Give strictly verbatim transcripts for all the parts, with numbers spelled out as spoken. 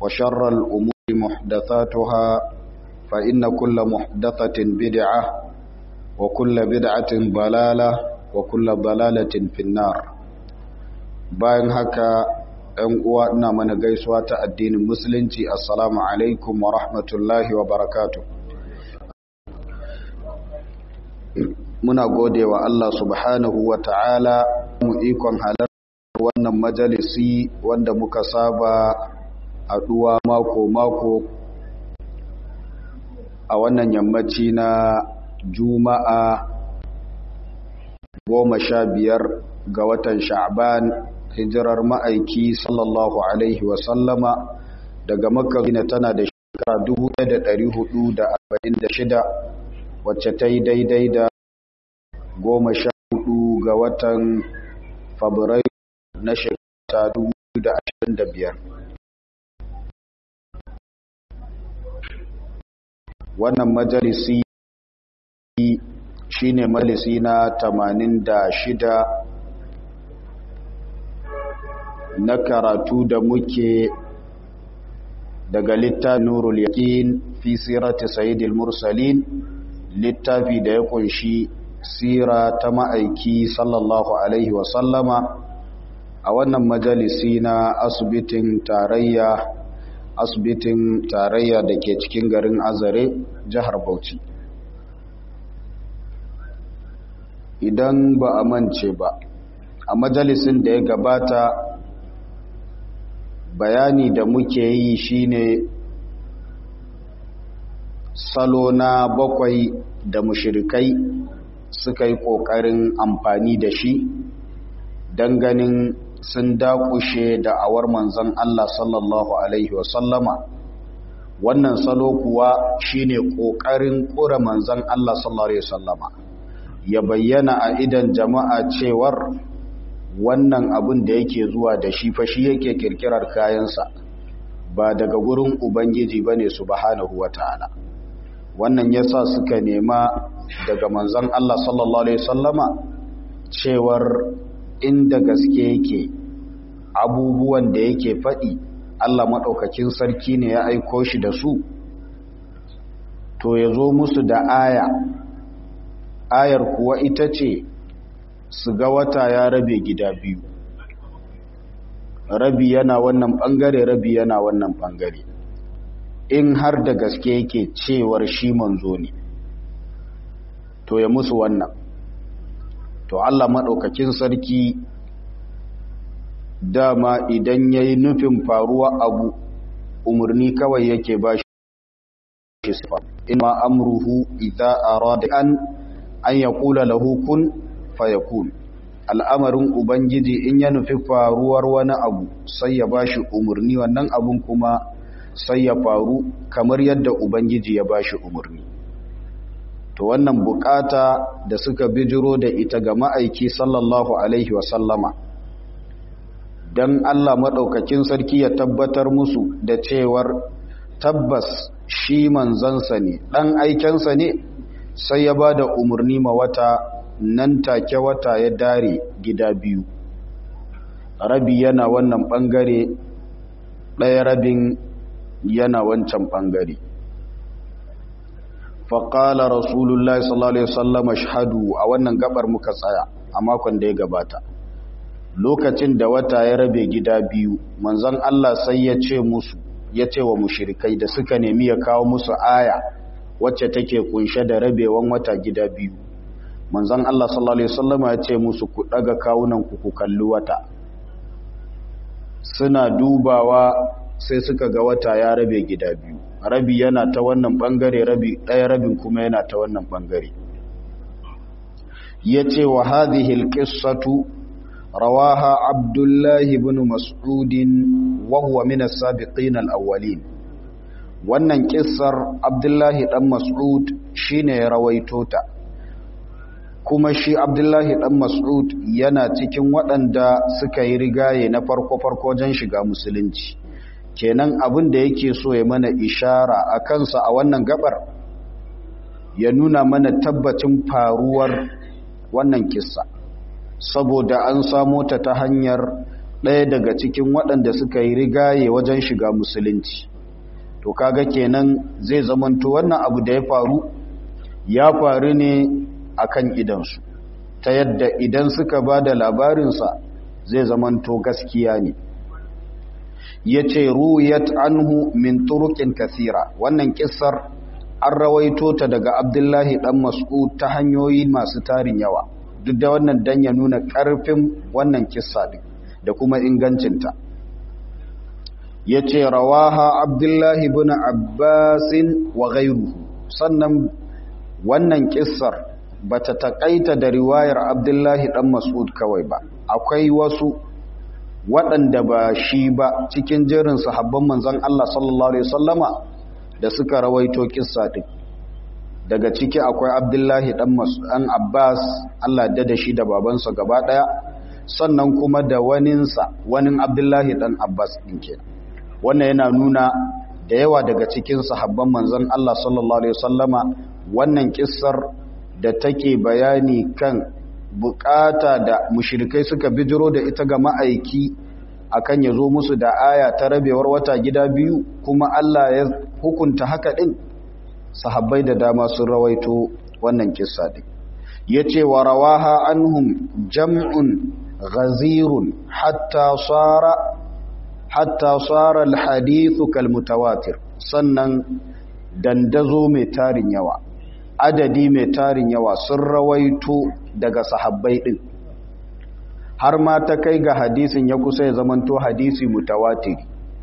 وشر الأمور محدثاتها فإن كل محدثة بدعة وكل بدعة ضلالة وكل ضلالة في النار. bayan haka ‘yan uwa ina mana gaisuwa ta addinin musulunci, assalamu alaikum wa rahmatullahi wa barakatuh. Muna gode wa Allah subhanahu wa ta'ala mu ikon halar wannan majalisi wanda muka saba haɗuwa mako-mako a wannan yammaci na Juma'a goma sha biyar ga watan Sha'ban, hijirar ma'aiki sallallahu alaihi wasallama daga Makka tana da shekara dubu ɗaya da ɗari hudu da arba'in da shida, wacce ta yi daidai da goma sha hudu ga watan Fabrairu na shekara dubu da ashirin da biyar. Wannan majalisi shine majalisi na tamanin da shida na karatu da muke daga littafin Nurul Yaqin fi sirati Sayyidil Mursalin, littafi da ya kunshi sira ta ma'aiki sallallahu alaihi wasallama a wannan majalisi na asibitin tarayya asibitin tarayya da ke cikin garin Azare, jihar Bauchi. Idan ba a mance ba, a majalisin da ya gabata bayani da muke yi shine salo na bakwai da mushrikai suka yi ƙoƙarin amfani da shi don ganin sun dakushe da'awar manzon Allah sallallahu alaihi wasallama. Wannan salo kuwa shine ƙoƙarin ƙura manzon Allah sallallahu alaihi wasallama ya bayyana a idan jama'a cewar wannan abin da yake zuwa da shi fa shi yake kirkirar kayansa, ba daga gurin ubangiji bane subhanahu wataala. Wannan yasa suka nema daga manzon Allah sallallahu alaihi wasallama cewar inda gaske yake abubuwan da yake faɗi Allah maɗaukakin sarki ne ya aiko shi da su, to ya zo musu da aya. Ayar kuwa ita ce su ga wata ya rabe gida biyu, rabi yana wannan ɓangare rabi yana wannan ɓangare, in har da gaske yake cewar shi manzo ne, to ya musu wannan. To Allah maɗaukakin sarki dama idan ya yi nufin faruwa abu umarni kawai yake ba shi sifa, inma amruhu idza arada an an yaqula lahu kun fayakun. Al'amarin ubangiji in ya nufi faruwar wani abu sai ya bashi umarni, wannan abun kuma sai ya faru kamar yadda ubangiji ya bashi umarni. To wannan bukata da suka bijiro da ita ga ma'aiki sallallahu alaihi wasallama, don Allah maɗaukakin sarki ya tabbatar musu da cewar tabbas shi manzansa ne, ɗan aikensa ne, sai ya ba da umarni ma wata, nan take wata ya dare gida biyu, rabi yana wannan ɓangare, ɗaya rabin yana wancan ɓangare. faƙala rasulullahi sallallahu alaihi wasallam ashhadu, a wannan gabar muka tsaya a makon da ya gabata. Lokacin da wata ya rabe gida biyu, manzon Allah sai ya ce musu, ya ce wa mushrikai da suka nemi ya kawo musu aya wacce take kunshe da rabewan wata gida biyu, manzon Allah sallallahu alaihi wasallam ya ce musu ku daga kawunan ku ku kalli wata. Suna dubawa sai suka ga wata ya rabe gida biyu, rabi yana ta wannan bangare, rabi ɗaya rabin kuma yana ta wannan bangare. Yace wa hadhihi alqissatu rawaha Abdullah ibn Mas'ud wa huwa min as-sabiqin al-awwalin. Wannan kissar Abdullah dan Mas'ud shine ya rawaito ta, kuma shi Abdullah dan Mas'ud yana cikin waɗanda suka yi rigaye na farko-farko wajen shiga musulunci. Kenan abin da yake so ya mana ishara a kansa a wannan gabar, ya nuna mana tabbacin faruwar wannan kissa, saboda an samo ta ta hanyar ɗaya daga cikin waɗanda suka yi rigaye wajen shiga musulunci. To kaga kenan zai zamanto wannan abu da ya faru ya faru ne akan idansu, ta yadda idan suka ba da labarinsa zai zamanto gaskiya ne. Ya ce ruwayat anhu min turuqin kathira, wannan kissar an rawaito ta daga Abdullahi dan Mas'ud ta hanyoyi masu tarin yawa, duk da wannan dan ya nuna ƙarfin wannan kissa din da kuma ingancinta. Ya ce rawaha Abdullahi ibn Abbasin wa ghayruhu, sannan wannan kissar bata takaita da riwayar Abdullahi dan Mas'ud kawai ba, akwai wasu waɗanda ba shi ba cikin jerin sahabban manzon Allah sallallahu alaihi wasallama da suka rawaito kissa din. Daga ciki akwai Abdullahi dan Mas'ud an Abbas, Allah da da shi da babansa gaba daya, sannan kuma da waninsa wani Abdullahi dan Abbas din kenan. Wannan yana nuna da yawa daga cikin sahabban manzon Allah sallallahu alaihi wasallama wannan kissar da take bayani kan bukata da mushrikai suka bijiro da ita ga ma'aiki akan ya zo musu da aya ta rabewar wata gida biyu, kuma Allah ya hukunta haka din. Sahabbai da dama sun rawaito wannan kissa din. Yace wa rawaha anhum jam'un ghazirun hatta sara hatta sara alhadithu kalmutawatir, sannan dandazo mai tarin yawa, adadi mai tarin yawa sun rawaito daga sahabbai din, har ma ta kai ga hadisin ya kusa ya zamanto hadisi mutawatiri.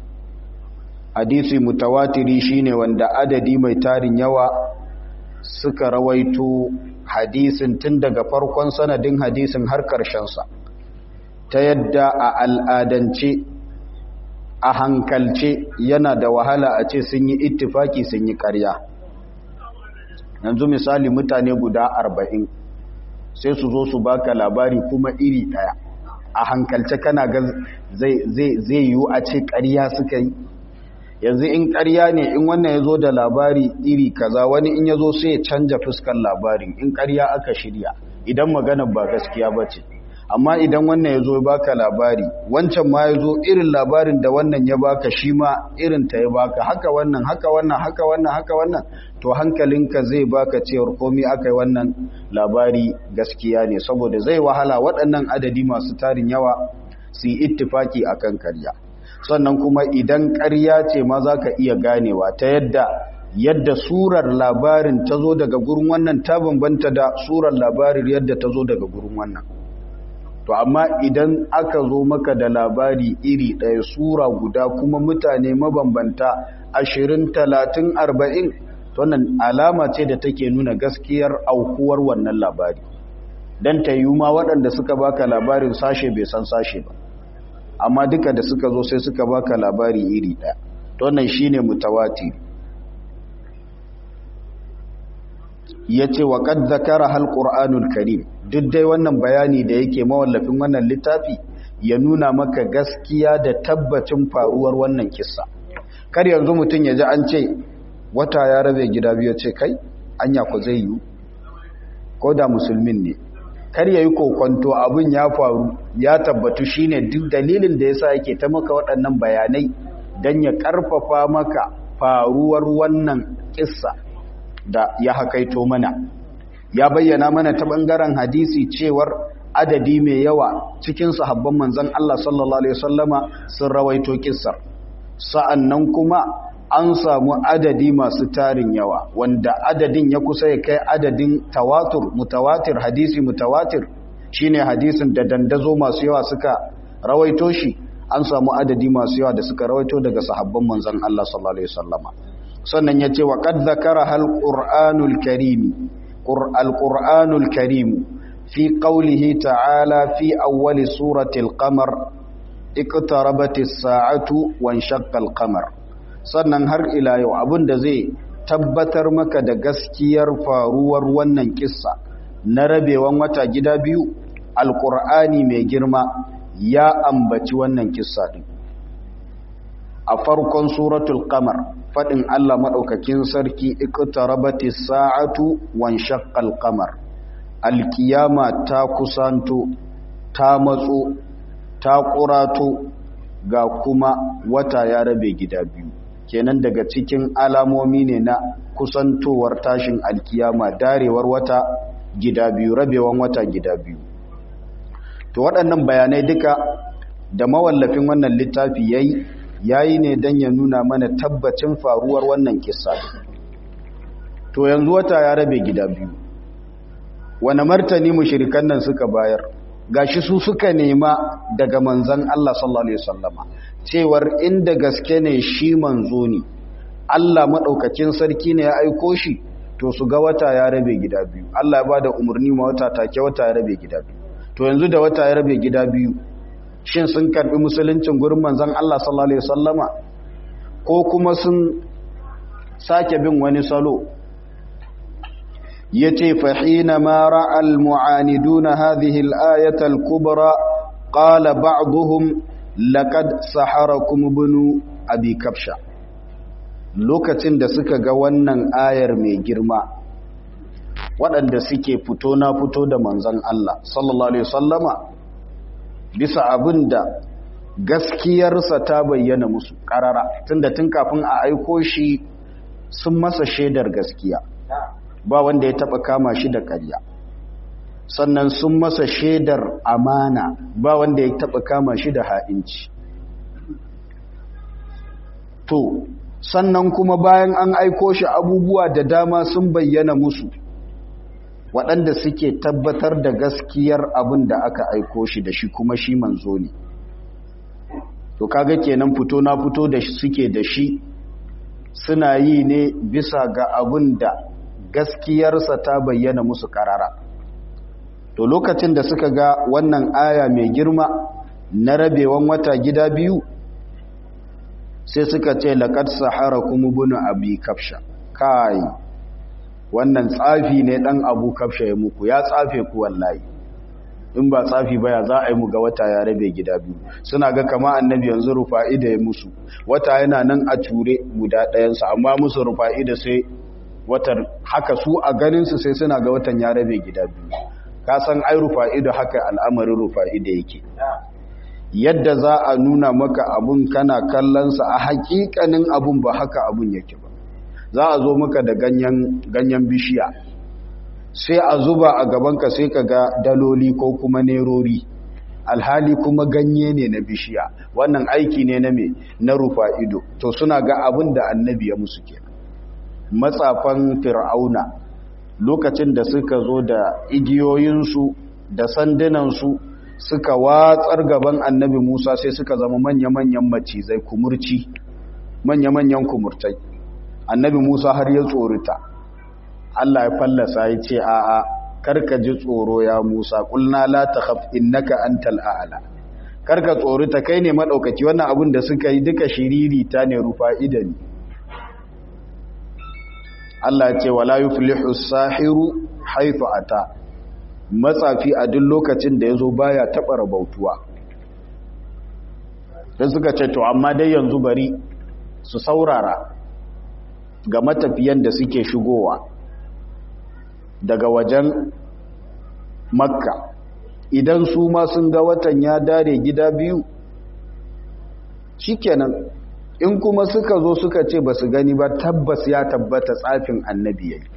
Hadisi mutawatiri shine wanda adadi mai tarin yawa suka rawaito hadisin tun daga farkon sanadin hadisin har karshen sa, ta yadda a al'adance a hankalce yana da wahala a ce sun yi ittifaki sun yi ƙarya. Yanzu misali mutane guda arba'in sai su zo su baka labari kuma iri ɗaya, a hankalce kana ga zai zai yiwu a ce ƙarya suka yi. Yanzu in ƙarya ne, in wannan ya zo da labari iri kaza, wani in ya zo sai ya canja fuskar labarin in ƙarya aka shirya, idan magana ba gaskiya ba ce. Amma idan wannan ya zo ya baka labari, wancan ma ya zo irin labarin da wannan ya baka shi ma irin ta ya baka, haka wannan haka wannan haka wannan haka wannan, to hankalinka zai baka cewar komai aka yi wannan labari gaskiya ne, saboda zai wahala waɗannan adadi masu tarin yawa su yi ittifaki akan ƙarya. Sannan kuma idan ƙarya ce ma za ka iya ganewa ta yadda yadda surar labarin ta zo daga gurin wannan ta bambanta da surar labarin yadda ta zo daga gurin wannan. To amma idan aka zo maka da labari iri ɗaya, sura guda, kuma mutane mabambanta ashirin talatin arba'in, wannan alama ce da take nuna gaskiyar aukuwar wannan labari. Dan ta yi ma waɗanda suka baka labarin sashe bai san sashe ba, amma duka da suka zo sai suka baka labari iri ɗaya. To wannan shine mutawatir. Yace wa qad zakara hal qur'anul karim, duk dai wannan bayani da yake mawallafin wannan littafi ya nuna maka gaskiya da tabbacin faruwar wannan kissa. Kar yanzu mutun ya ji an ce wata ya rabe gida biyu, ce kai anya ku zai yi, ko da musulmin ne, kar yayi kokonto abin ya faru ya tabbatu. Shine duk dalilin da yasa yake ta maka waɗannan bayanai, dan ya karfafa maka faruwar wannan kissa da ya hakaito mana. Ya bayyana mana ta bangaren hadisi cewar adadi mai yawa cikin sahabban manzon Allah sallallahu alaihi wasallama sun rawaito kissar, sa'annan kuma an samu adadi masu tarin yawa wanda adadin ya kusa ya kai adadin tawatur, mutawatir, hadisi mutawatir shine hadisin da dandazo masu yawa suka rawaito shi. An samu adadi masu yawa da suka rawaito daga sahabban manzon Allah sallallahu alaihi wasallama. Sannan yace wa qad zakara hal qur'anul karim qur'al qur'anul karim fi qawlihi ta'ala fi awwal suratil qamar iqtarabatis sa'atu wa inshaqqal qamar. Sannan har ila yau abinda zai tabbatar maka da gaskiyar faruwar wannan kissa na rabewan wata gida biyu, alqur'ani mai girma ya ambaci wannan kissa din a farkon suratul qamar. Fadin Allah madaukakin sarki iqtarabatis sa'atu wan shaqqal qamar, alkiyama ta kusanto ta matso ta ƙurato ga kuma wata ya rabe gida biyu kenan daga cikin alamomi ne na kusantowar tashin alkiyama darewar wata gida biyu rabewan wata gida biyu to waɗannan bayanai duka da mawallafin wannan littafi yayi yayi ne dan ya nuna mana tabbacin faruwar wannan kissa to yanzu wata ya rabe gida biyu wani martani mushrikan nan suka bayar gashi su suka nema daga manzon Allah sallallahu alaihi wasallama cewar inda gaske ne shi manzo ne Allah madaukakin sarki ne ya aiko shi to su ga wata ya rabe gida biyu Allah ya bada umarni ma wata take wata ya rabe gida biyu to yanzu da wata ya rabe gida biyu shin sun karbi musuluncin gurin manzon Allah sallallahu alaihi wasallama ko kuma sun sake bin wani salo yace fa hina ma ra'a al mu'aniduna hadhihi al ayata al kubra qala ba'dhum laqad saharakum ibn abi kabsha lokacin da suka ga wannan ayar mai girma waɗanda suke fito na fito da manzon Allah sallallahu alaihi wasallama bisa abinda gaskiyarsa ta bayyana musu karara tunda tun kafin a aiko shi sun masa shaidar gaskiya ba wanda ya taba kama shi da ƙarya sannan sun masa shaidar amana ba wanda ya taba kama shi da ha'inci to sannan kuma bayan an aiko shi abubuwa da dama sun bayyana musu waɗanda suke tabbatar da gaskiyar abin da aka aiko shi da shi kuma shi manzo ne to kaga kenan fito na fito da suke da shi suna yi ne bisa ga abin da gaskiyarsa ta bayyana musu karara to lokacin da suka ga wannan aya mai girma na rabewan wata gida biyu sai suka ce laqad saharakum ibn abi kafsha kai wannan tsafi ne dan abu kafsha ya muku ya tsafe ku wallahi in ba tsafi baya za a yi mu ga wata ya rabe gida biyu suna ga kama annabi yanzu rufa'ida ya musu wata yana nan a ture guda ɗayansa amma musu rufa'ida sai watar haka su a ganinsu sai suna ga watan ya rabe gida biyu ka san ai rufa'ida haka al'amarin rufa'ida yake yadda za a nuna maka abun kana kallonsa a hakikanin abun ba haka abun yake ba za a zo maka da ganyen ganyen bishiya sai a zuba a gabanka sai ka ga daloli ko kuma nerori alhali kuma ganye ne na bishiya wannan aiki ne na me na rufa'ido to suna ga abun da annabi ya musu kenan matsafan fir'auna lokacin da suka zo da igiyoyinsu da sandunansu suka watsar gaban annabi Musa sai suka zama manya-manyan macizai kumurci manya-manyan kumurtai annabi Musa har ya tsorita Allah ya fallasa ya ce a'a karka ji tsoro ya Musa kulna la takhaf innaka antal a'la karka tsorita kai ne madaukaki wannan abin da suka yi duka shiriri ta ne rufa'ida ne Allah ya ce wala yuflihu as-sahiru haythu ata matsafi a duk lokacin da yazo baya taba rabautuwa dan suka ce to amma dai yanzu bari su saurara ga matafiyan da suke shigowa daga wajen Makka idan su ma sun ga watan ya dare gida biyu shikenan in kuma suka zo suka ce ba su gani ba tabbas ya tabbata tsafin annabi yayi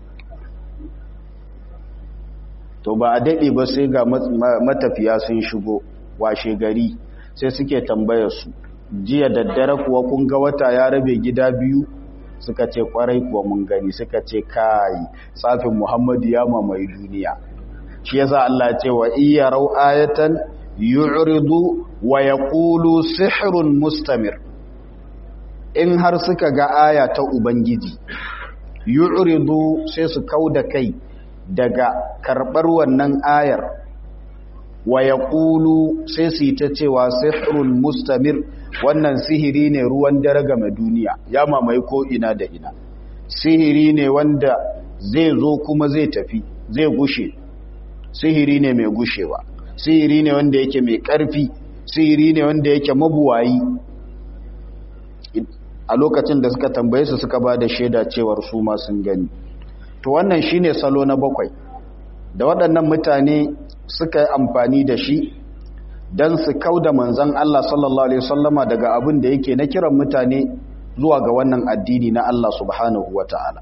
to ba a daɗe ba sai ga matafiya sun shigo washe gari sai suke tambayar su jiya daddare kuwa kun ga wata ya rabe gida biyu suka ce kwarai kuwa mun gani suka ce kai tsafin Muhammadu ya mamaye duniya shi yasa Allah ya ce wa iya rau ayatan yu'ridu wa yaqulu sihrun mustamir in har suka ga aya ta ubangiji yu'ridu sai su kauda kai daga karbar wannan ayar wa yaqulu sai su yi ta cewa sihrun mustamir wannan sihiri ne ruwan dare game duniya ya mamaye ko ina da ina sihiri ne wanda zai zo kuma zai tafi zai gushe sihiri ne mai gushewa sihiri ne wanda yake mai ƙarfi sihiri ne wanda yake mabuwayi a lokacin da suka tambaye su suka ba da shaida cewar su ma sun gani to wannan shine salo na bakwai da waɗannan mutane suka yi amfani da shi don su kauda manzon Allah sallallahu alaihi wasallama daga abin da yake na kiran mutane zuwa ga wannan addini na Allah subhanahu wataala.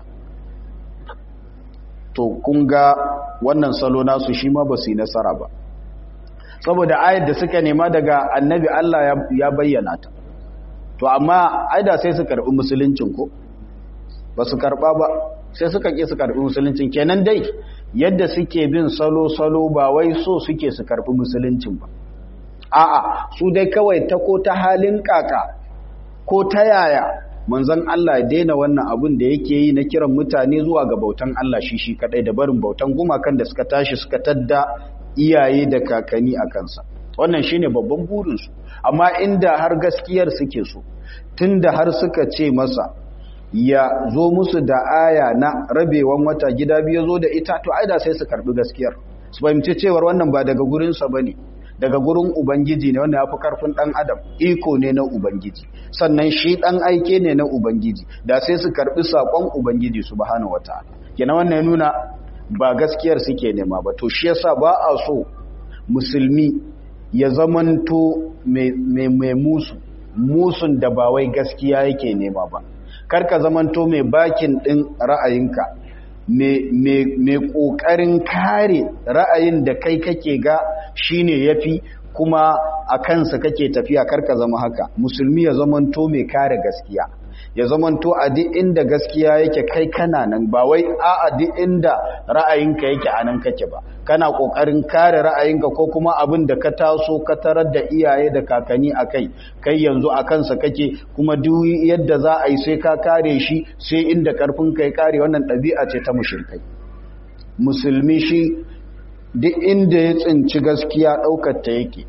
To kun ga wannan salo nasu shi ma ba su yi nasara ba, saboda ayar da suka nema daga annabi Allah ya bayyana ta. To amma aida sai su karbi musuluncin ko ba su karba ba, sai suka ƙi su karbi musuluncin. Kenan dai yadda suke bin salo-salo ba wai so suke su karbi musuluncin ba, a'a su dai kawai ta ko ta halin kaka ko ta yaya manzon Allah ya daina wannan abun da yake yi na kiran mutane zuwa ga bautan Allah shi shi kadai da barin bautan gumakan da suka tashi suka tadda iyaye da kakanni a kansa. Wannan shine babban burinsu. Amma inda har gaskiyar suke so, tunda har suka ce masa ya zo musu da aya na rabewan wata gida biyu zo da ita, to aida sai su karbi gaskiyar, su fahimci cewar wannan ba daga gurinsa bane, daga gurin Ubangiji ne, wanda ya fi karfin ɗan adam, iko ne na Ubangiji, sannan shi ɗan aike ne na Ubangiji, da sai su karɓi saƙon Ubangiji subhanahu wataala. Kenan wannan ya nuna ba gaskiyar suke nema ba. To shi yasa ba a so musulmi ya zamanto mai musu musun da ba wai gaskiya yake nema ba. Karka zamanto mai bakin ɗin ra'ayinka, mai ƙoƙarin kare ra'ayin da kai kake ga shine yafi kuma a kansa kake tafiya. Karka zama haka. Musulmi ya zamanto mai kare gaskiya, ya zamanto a duk inda gaskiya yake kai kana nan, ba wai a a duk inda ra'ayinka yake a nan kake ba. Kana ƙoƙarin kare ra'ayinka ko kuma abin da ka taso ka tarar da iyaye da kakanni a kai, kai yanzu a kansa kake, kuma duk yadda za a yi sai ka kare shi, sai inda ƙarfin kai kare. Wannan ɗabi'a ce ta mushrikai. Musulmi shi duk inda ya tsinci gaskiya ɗaukar ta yake.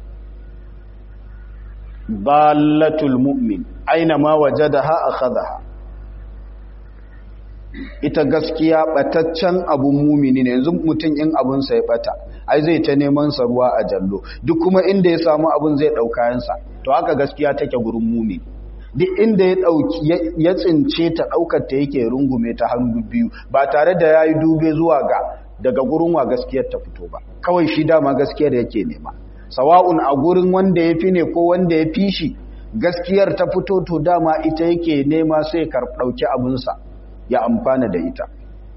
Dalatul mu'min aina ma wajadaha akhadha. Ita gaskiya bataccen abun mumini ne. Yanzu mutum in abun sa ya bata, ai zai ta neman sa ruwa a jallo, duk kuma inda ya samu abun zai dauka yansa. To haka gaskiya take gurin mumini. Duk inda ya dauki ya tsince ta, daukar ta yake rungume ta hannu biyu, ba tare da yayi dube zuwa ga daga gurin wa gaskiyar ta fito ba. Kawai shi dama gaskiyar yake nema, sawa'un a gurin wanda ya fi ne ko wanda ya fi shi, gaskiyar ta fito to dama ita yake nema, sai ka ɗauki abinsa ya amfana da ita.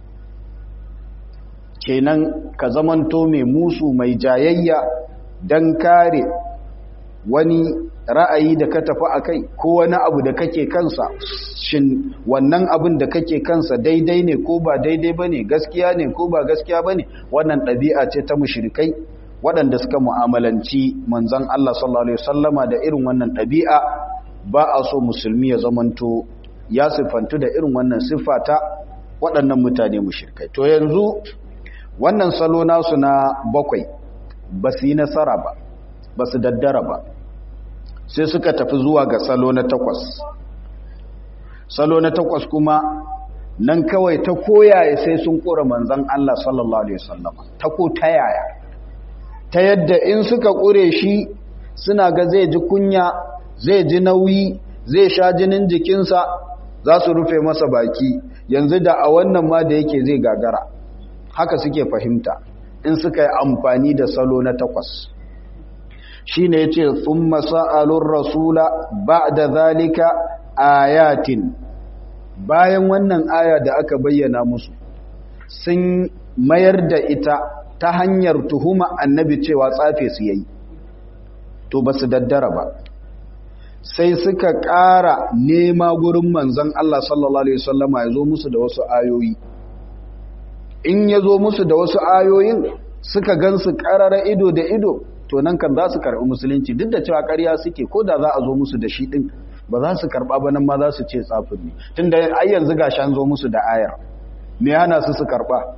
Kenan ka zamanto mai musu, mai jayayya don kare wani ra'ayi da ka tafi a kai ko wani abu da kake kansa. Shin wannan abin da kake kansa daidai ne ko ba daidai ba ne, gaskiya ne ko ba gaskiya ba ne? Wannan ɗabi'a ce ta mushrikai waɗanda suka mu'amalanci manzon Allah sallallahu alaihi wasallama da irin wannan ɗabi'a. Ba a so musulmi ya zamanto ya siffantu da irin wannan siffata waɗannan mutane mushrikai. To yanzu wannan salo nasu na bakwai ba su yi nasara ba, ba su daddara ba, sai suka tafi zuwa ga salo na takwas. Salo na takwas kuma nan kawai ta koyaye sai sun kora manzon Allah sallallahu alaihi wasallama, ta ko ta yaya, ta yadda in suka ƙure shi suna ga zai ji kunya, zai ji nauyi, zai sha jinin jikinsa, za su rufe masa baki. Yanzu da a wannan ma da yake zai gagara. Haka suke fahimta in suka yi amfani da salo na takwas. Shi ne ya ce, "Thumma sa'alur rasula ba'da zalika ayatin." Bayan wannan aya da aka bayyana musu, sun mayar da ita ta hanyar tuhuma annabi cewa tsafe su yayi, to ba su daddara ba, sai suka ƙara nema gurin manzon Allah sallallahu alaihi wasallama ya zo musu da wasu ayoyi. In ya zo musu da wasu ayoyin suka gansu ƙarara ido da ido, to nan kan za su karɓi musulunci, duk da cewa ƙarya suke, ko da za a zo musu da shi ɗin ba za su karɓa ba, nan ma za su ce tsafin ne, tun da ai yanzu gashi an zo musu da ayar, me hana su su karɓa?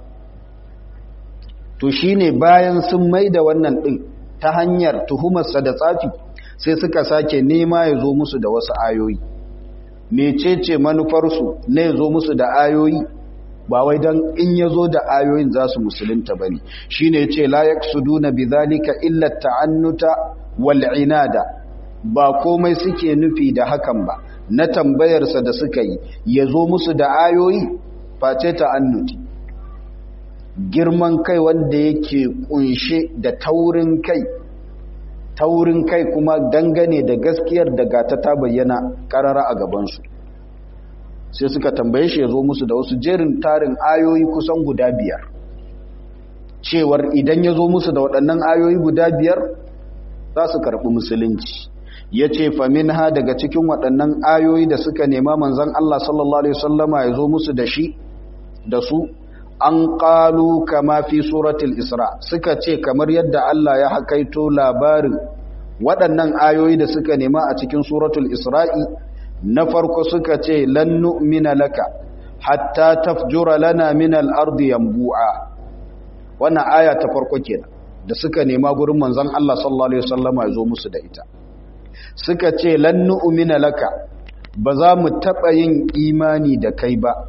To shi ne bayan sun mai da wannan ɗin ta hanyar tuhumarsa da tsafi, sai suka sake nema ya zo musu da wasu ayoyi. Mecece manufarsu na ya zo musu da ayoyi? Ba wai don in ya zo da ayoyin za su musulunta ba ne. Shi ne ce, "La yaksuduna bi zalika illa ta'annuta wal inada." Ba komai suke nufi da hakan ba, na tambayarsa da suka yi ya zo musu da ayoyi, face ta'annuti, girman kai wanda yake kunshe da taurin kai taurin kai kuma dangane da gaskiyar da gata ta bayyana karara a gabansu. Sai suka tambaye shi ya zo musu da wasu jerin tarin ayoyi kusan guda biyar, cewar idan ya zo musu da waɗannan ayoyi guda biyar za su karɓi musulunci. Ya ce famin ha daga cikin waɗannan ayoyi da suka nema manzan Allah sallallahu Alaihi wasallama ya zo musu da shi da su, an ƙalu kama fi suratul Isra, suka ce kamar yadda Allah ya hakaito labarin waɗannan ayoyi da suka nema a cikin suratul Isra'i. Na farko suka ce lan nu'mina laka hatta tafjura lana min al-ardi yanbu'a. Wannan aya ta farko kenan da suka nema gurin manzon Allah sallallahu alaihi wasallama ya zo musu da ita. Suka ce lan nu'mina laka, ba za mu taba yin imani da kai ba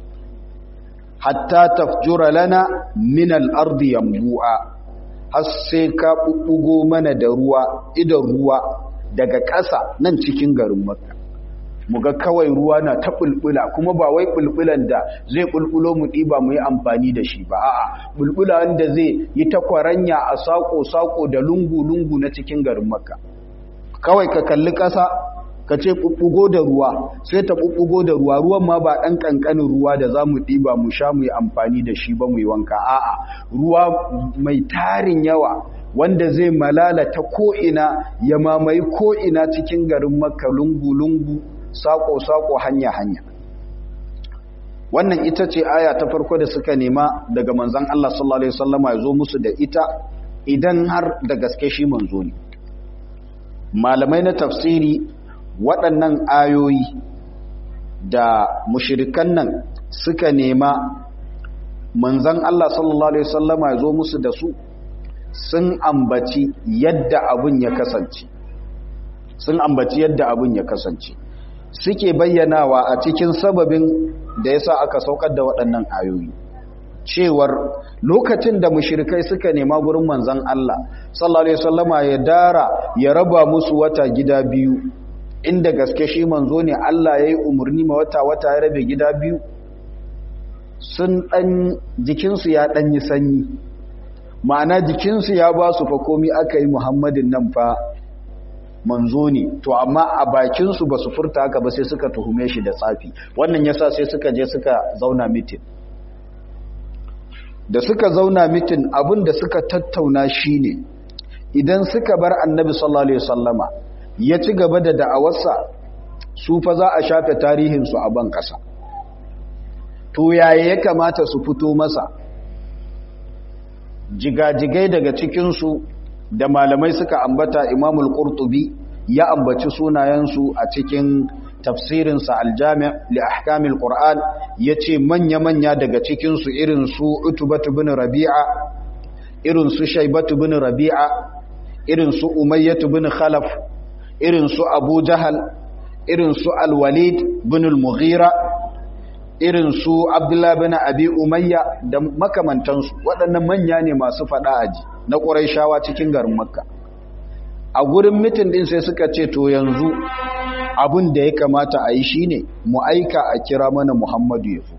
hatta tafjura lana min al-ardi yanbu'a, har sai ka bubbugo mana da ruwa idan ruwa daga ƙasa nan cikin garin Makka. Muga kawai ruwa na ta bulbula, kuma ba wai bulbulan da zai bulbulo mu ɗiba mu yi amfani da shi ba, a'a bulbula wanda zai yi ta kwaranya a sako-sako da lungu-lungu na cikin garin Makka. Kawai ka kalli ƙasa ka ce ɓuɓɓugo da ruwa, sai ta ɓuɓɓugo da ruwa, ruwan ma ba ɗan ƙanƙanin ruwa da za mu ɗiba mu sha mu yi amfani da shi ba mu yi wanka, a'a ruwa mai tarin yawa wanda zai malala ta ko'ina ya mamaye ko'ina cikin garin Makka, lungu-lungu, sako-sako, hanya-hanya. Wannan ita ce aya ta farko da suka nema daga manzon Allah sallallahu alaihi wasallama ya zo musu da ita idan har da gaske shi manzo ne. Malamai na tafsiri waɗannan ayoyi da mushrikan nan suka nema manzon Allah sallallahu alaihi wasallama ya zo musu da su, sun ambaci yadda abun ya kasance sun ambaci yadda abun ya kasance suke bayyanawa a cikin sababin da yasa aka saukar da waɗannan ayoyi, cewar lokacin da mushrikai suka nema gurin manzon Allah sallallahu alaihi wasallama ya dara ya raba musu wata gida biyu, inda gaske shi manzo ne, Allah yayi umurni ma wata wata ya rabe gida biyu, sun dan jikinsu ya dan yi sanyi, ma'ana jikinsu ya ba su fa komai aka yi Muhammadin nan fa manzo ne, to amma a bakinsu ba su furta haka ba, sai suka tuhume shi da tsafi. Wannan yasa sai suka je suka zauna mitin. Da suka zauna mitin, abin da suka tattauna shine idan suka bar annabi sallallahu alaihi wasallama ya ci gaba da da'awarsa, su fa za a shafe tarihinsu a ban kasa. To yaya ya kamata su fito masa? Jigajigai daga cikinsu da malamai suka ambata, Imamul Qurtubi ya ambaci sunayensu a cikin tafsirinsa Al-Jami' li Ahkamil Qur'an, yace manya-manya daga cikinsu irin su Utbatu bin Rabi'a, irin su Shaybatu bin Rabi'a, irin su Umayyatu bin Khalaf, irin su Abu Jahal, irin su Al-Walid bin Al-Mughira, irin su Abdullah bin Abi Umayya da makamantansu. Waɗannan manya ne masu faɗa aji na Qurayshawa cikin garin Makka. A gurin mitin din sai suka ce to yanzu abin da ya kamata a yi shine mu aika a kira mana Muhammadu ya zo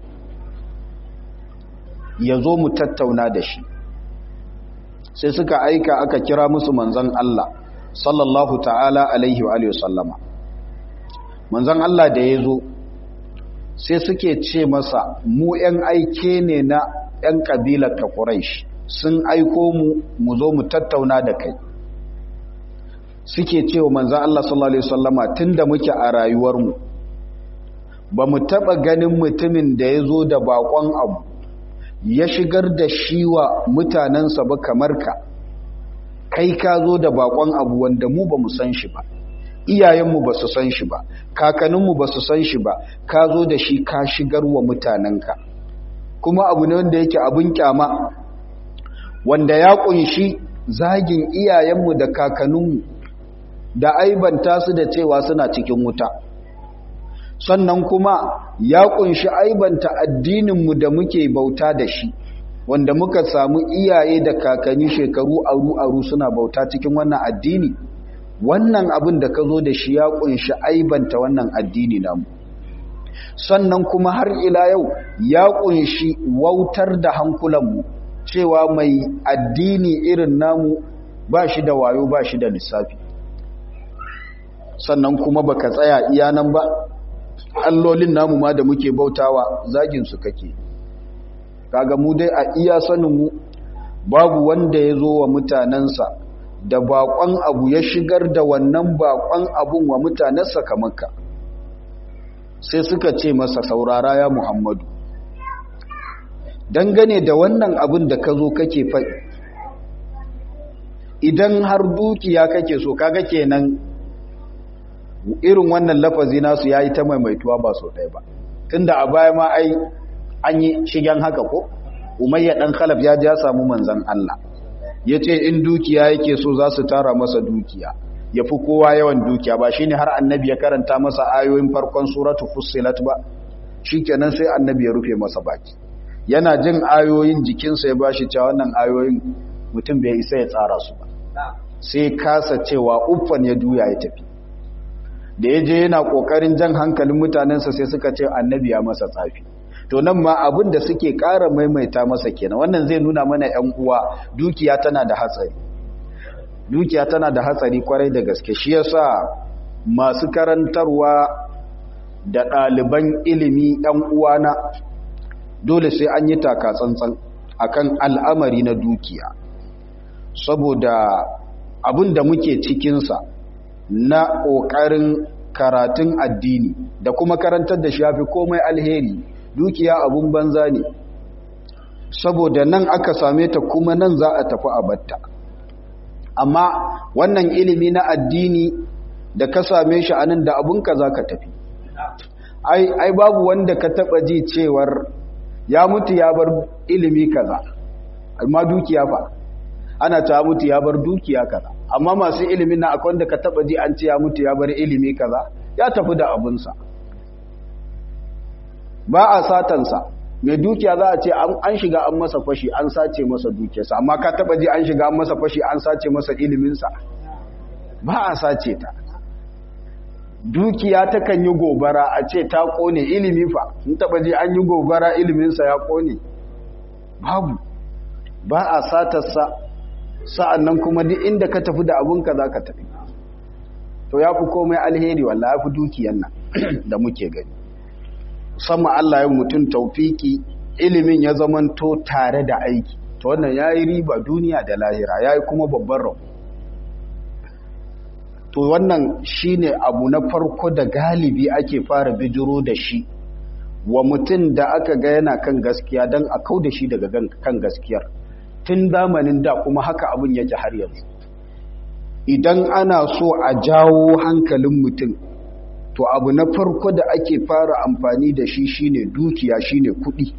ya zo mu tattauna da shi. Sai suka aika aka kira musu manzon Allah sallallahu ta'ala alaihi wa alihi wasallama. Manzon Allah da ya zo sai suke ce masa, mu ‘yan aike ne na ‘yan ƙabilar ta Quraysh, sun aiko mu mu zo mu tattauna da kai. Suke ce wa manzan Allah sallallahu Alaihi wasallama, tun da muke a rayuwarmu ba mu taɓa ganin mutumin da ya zo da baƙon abu ya shigar da shi wa mutanensa ba kamar ka. Kai ka zo da baƙon abu wanda mu ba mu san shi ba, iyayenmu ba su san shi ba, kakanninmu ba su san shi ba, ka zo da shi ka shigar wa mutanenka. Kuma abu ne wanda yake abin kyama, wanda ya kunshi zagin iyayenmu da kakanninmu da aibanta su da cewa suna cikin wuta. Sannan kuma ya kunshi aibanta addininmu da muke bauta da shi, wanda muka samu iyaye da kakanni shekaru aru-aru suna bauta cikin wannan addini. Wannan abin da ka zo da shi ya kunshi aibanta wannan addini namu. Sannan kuma har ila yau ya kunshi wautar da hankulanmu, cewa mai addini irin namu ba shi da wayo ba shi da lissafi. Sannan kuma baka tsaya iya nan ba, allolin namu ma da muke bautawa zagin su kake. Kaga mu dai a iya sanin mu babu wanda ya zo wa mutanensa da bakon abu ya shigar da wannan bakon abun wa mutanensa kamar ka. Sai suka ce masa, saurara ya Muhammadu, dangane da wannan abin da ka zo kake faɗi, idan har dukiya kake so, kaga kenan irin wannan lafazi nasu ya yi ta maimaituwa ba so ɗaya ba, tunda a baya ma ai an yi shigen haka ko? Umayya ɗan Khalaf ya ja samu manzan Allah, ya ce in dukiya yake so za su tara masa dukiya, ya fi kowa yawan dukiya, ba shi ne har annabi ya karanta masa ayoyin farkon suratu Fussilat ba, shi kenan sai annabi ya rufe masa baki. Yana jin ayoyin jikinsa ya bashi cewa wannan ayoyin mutum bai isa ya tsara su ba, sai kasa cewa uffan ya juya ya tafi. Da ya je yana ƙoƙarin jan hankalin mutanensa sai suka ce annabi ya masa tsafi. To nan ma abin da suke ƙara maimaita masa kenan. Wannan zai nuna mana ‘yan uwa dukiya tana da hatsari. Dukiya tana da hatsari kwarai da gaske. Shi yasa masu karantarwa da ɗaliban ilimi ‘yan uwana dole sai an yi taka tsantsan akan al'amari na dukiya. Saboda abin da muke cikinsa na ƙoƙarin karatun addini da kuma karantar da shafi komai alheri, dukiya abun banza ne, saboda nan aka same ta kuma nan za a tafi a batta. Amma wannan ilimi na addini da ka same shi a nan da abunka za ka tafi. Ai, ai babu wanda ka taɓa ji cewar ya mutu ya bar ilimi kaza, amma dukiya fa ana ta mutu ya bar dukiya kaza. Amma masu ilimin na akwai wanda ka taɓa ji an ce ya mutu ya bar ilimi kaza, ya tafi da abunsa. Ba a satansa, mai dukiya za a ce an shiga an masa fashi an sace masa dukiyarsa, amma ka taba ji an shiga an masa fashi an sace masa iliminsa? Ba a sace ta. Dukiya ta kan yi gobara a ce ta kone, ilimi fa in taba ji an yi gobara iliminsa ya kone? Babu. Ba a satarsa, sa'an nan kuma duk inda ka tafi da abunka za ka tafi. To ya fi komai alheri wallahi, ya fi dukiyan nan da muke gani. Sama Allah ya mutum taufiki, ilimin ya zamanto tare da aiki, to wannan ya yi riba duniya da lahira, ya yi kuma babban rabu. To wannan shi ne abu na farko da galibi ake fara bijiro da shi wa mutum da aka ga yana kan gaskiya don a kau da shi daga kan gaskiyar. Tun zamanin da kuma haka abin yake har yanzu. Idan ana so a jawo hankalin mutum, to abu na farko da ake fara amfani da shi shine dukiya, shine kuɗi.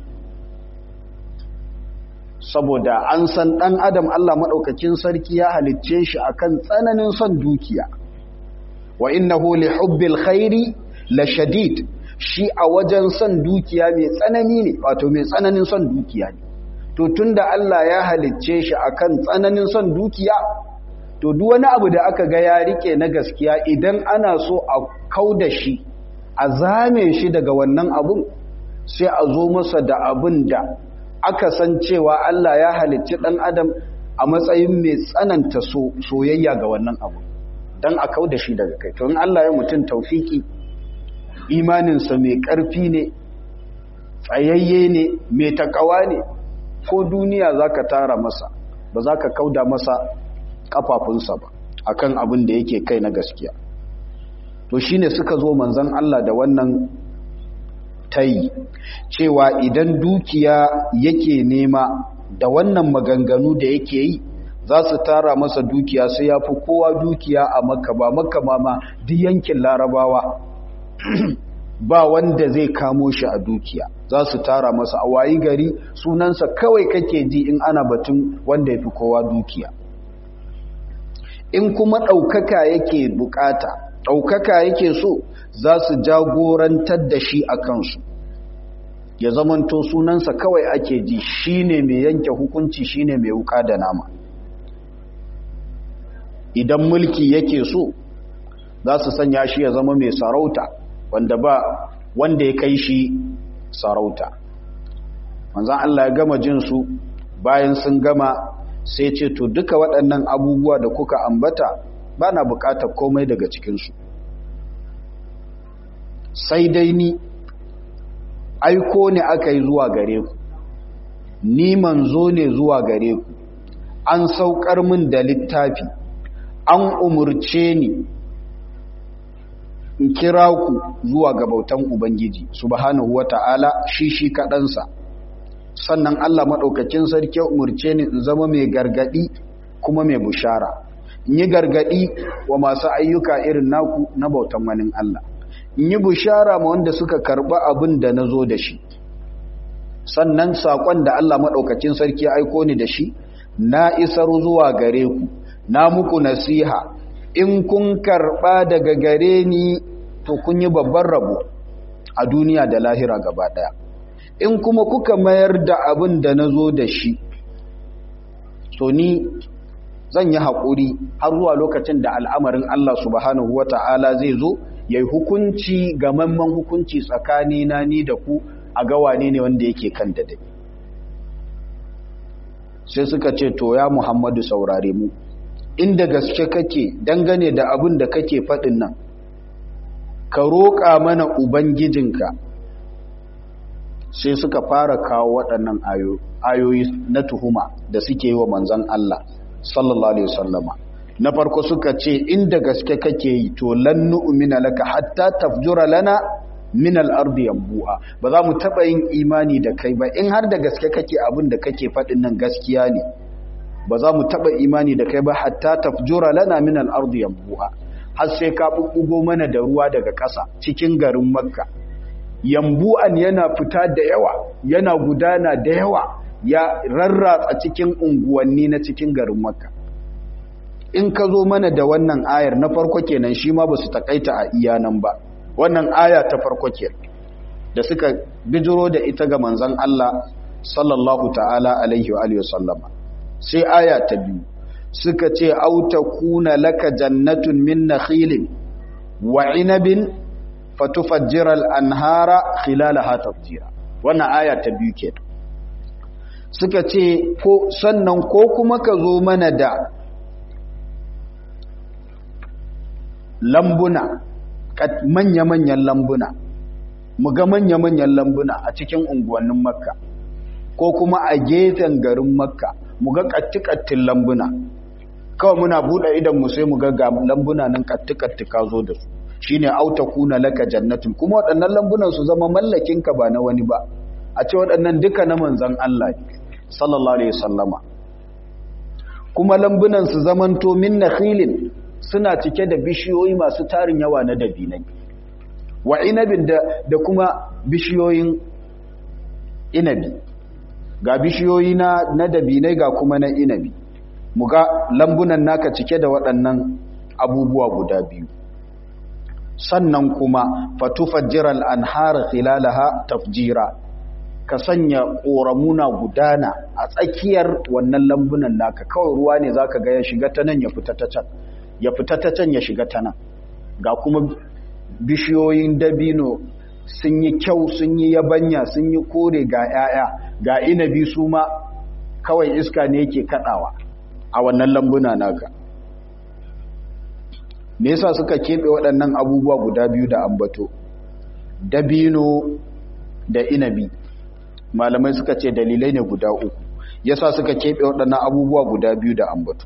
Saboda an san ɗan adam Allah maɗaukakin sarki ya halicce shi akan tsananin son dukiya. Wa innahu li hubbil khairi la shadid, shi a wajen son dukiya mai tsanani ne, wato mai tsananin son dukiya ne. To tunda Allah ya halicce shi akan tsananin son dukiya, to duk wani abu da aka ga ya rike na gaskiya, idan ana so a kauda shi, a zame shi daga wannan abun, sai a zo masa da abun da aka san cewa Allah ya halicci ɗan adam a matsayin mai tsananta soyayya ga wannan abu, don a kauda shi daga kai. To in Allah ya mutum taufiki, imaninsa mai ƙarfi ne, tsayayye ne, mai takawa ne, ko duniya za ka tara masa, ba za ka kauda masa kafafunsa ba akan abin da yake kai na gaskiya. To shine suka zo manzon Allah da wannan tayi cewa idan dukiya yake nema da wannan maganganu da yake yi, za su tara masa dukiya sai ya fi kowa dukiya a Makka, ba Makka ma ma duk yankin Larabawa ba wanda zai kamo shi a dukiya, za su tara masa a wayi gari sunansa kawai kake ji in ana batun wanda ya fi kowa dukiya. In kuma ɗaukaka yake bukata, ɗaukaka yake so, za su jagorantar da shi a kansu, ya zamanto sunansa kawai ake ji, shi ne mai yanke hukunci, shi ne mai wuka da nama. Idan mulki yake so, za su sanya shi ya zama mai sarauta, wanda ba wanda ya kai shi sarauta. Manzan Allah ya gama jinsu, bayan sun gama sai ce to duka waɗannan abubuwa da kuka ambata ba na buƙatar komai daga cikinsu, sai dai ni aiko ne aka yi zuwa gare ku, ni manzo ne zuwa gare ku, an saukar min da littafi, an umurce ni in kira ku zuwa ga bautan Ubangiji subhanahu wata'ala shi shi kaɗansa. Sannan Allah maɗaukakin sarki ya umurce ni in zama mai gargaɗi kuma mai bushara, in yi gargaɗi wa masu ayyuka irin naku na bautan wani Allah, in yi bushara ma wanda suka karɓi abin da na zo da shi. Sannan saƙon da Allah maɗaukakin sarki ya aiko ni da shi na isar zuwa gare ku, na muku nasiha, in kun karɓa daga gare ni to kun yi babban rabo a duniya da lahira gaba ɗaya. In kuma kuka mayar da abin da na zo da shi, to ni zan yi haƙuri har zuwa lokacin da al'amarin Allah subhanahu wa ta'ala zai zo ya yi hukunci gamamman hukunci tsakanina ni da ku a gawane ne wanda yake kan da dai. Sai suka ce to ya Muhammadu saurare mu, inda gaske kake dangane da abin da kake faɗin nan, ka roƙa mana Ubangijinka. Sai suka fara kawo waɗannan ayoyi na tuhuma da suke yi wa manzan Allah sallallahu alaihi wasallama. Na farko suka ce inda gaske kake yi to lan nu'mina laka hatta tafjura lana min al-ardi yanbu'a, ba za mu taɓa yin imani da kai ba in har da gaske kake abin da kake faɗin nan gaskiya ne, ba za mu taɓa imani da kai ba hatta tafjura lana min al-ardi yanbu'a, har sai ka bubbugo mana da ruwa daga ƙasa cikin garin Makka. Yambu'an yana fita da yawa, yana gudana da yawa, ya rarratsa cikin unguwanni na cikin garin Makka. In ka zo mana da wannan ayar na farko kenan, shi ma ba su takaita a iya nan ba, wannan aya ta farko kenan da suka bijiro da ita ga manzon Allah sallallahu ta'ala alaihi wa alihi wasallama. Sai aya ta biyu suka ce au takuna laka jannatun min nakhilin wa inabin fatufajjira al-anhara khilalaha tafjira. Wannan aya ta biyu kenan. Suka ce ko sannan ko kuma ka zo mana da lambuna, manya-manyan lambuna, mu ga manya-manyan lambuna a cikin unguwannin Makka, ko kuma a gefen garin Makka mu ga kattikattin lambuna. Kawai muna buɗe idan mu sai mu ga lambuna nan kattikatti ka zo da su, shine autakuna laka jannatin, kuma waɗannan lambunan su zama mallakin ka ba na wani ba, a ce waɗannan duka na manzon Allah sallallahu alaihi wasallama. Kuma lambunan su zamanto min nakhilin, suna cike da bishiyoyi masu tarin yawa na dabinai, wa inabin da, da kuma bishiyoyin inabi, ga bishiyoyi na, na dabinai ga kuma na inabi. Mu ga lambunan naka cike da waɗannan abubuwa guda biyu. Sannan kuma fatufajjiral anhar khilalaha tafjira, ka sanya ƙoramuna gudana a tsakiyar wannan lambunan naka, kawai ruwa ne zaka ga ya shiga ta nan ya fita ta can, ya fita ta can ya shiga ta nan. Ga kuma bishiyoyin dabino sun yi kyau, sun yi yabanya, sun yi kore, ga 'ya'ya, ga inabi su ma kawai iska ne yake kaɗawa a wannan lambuna naka. Me yasa suka keɓe waɗannan abubuwa guda biyu da ambato, dabino da inabi? Malamai suka ce dalilai ne guda uku yasa suka keɓe waɗannan abubuwa guda biyu da ambato.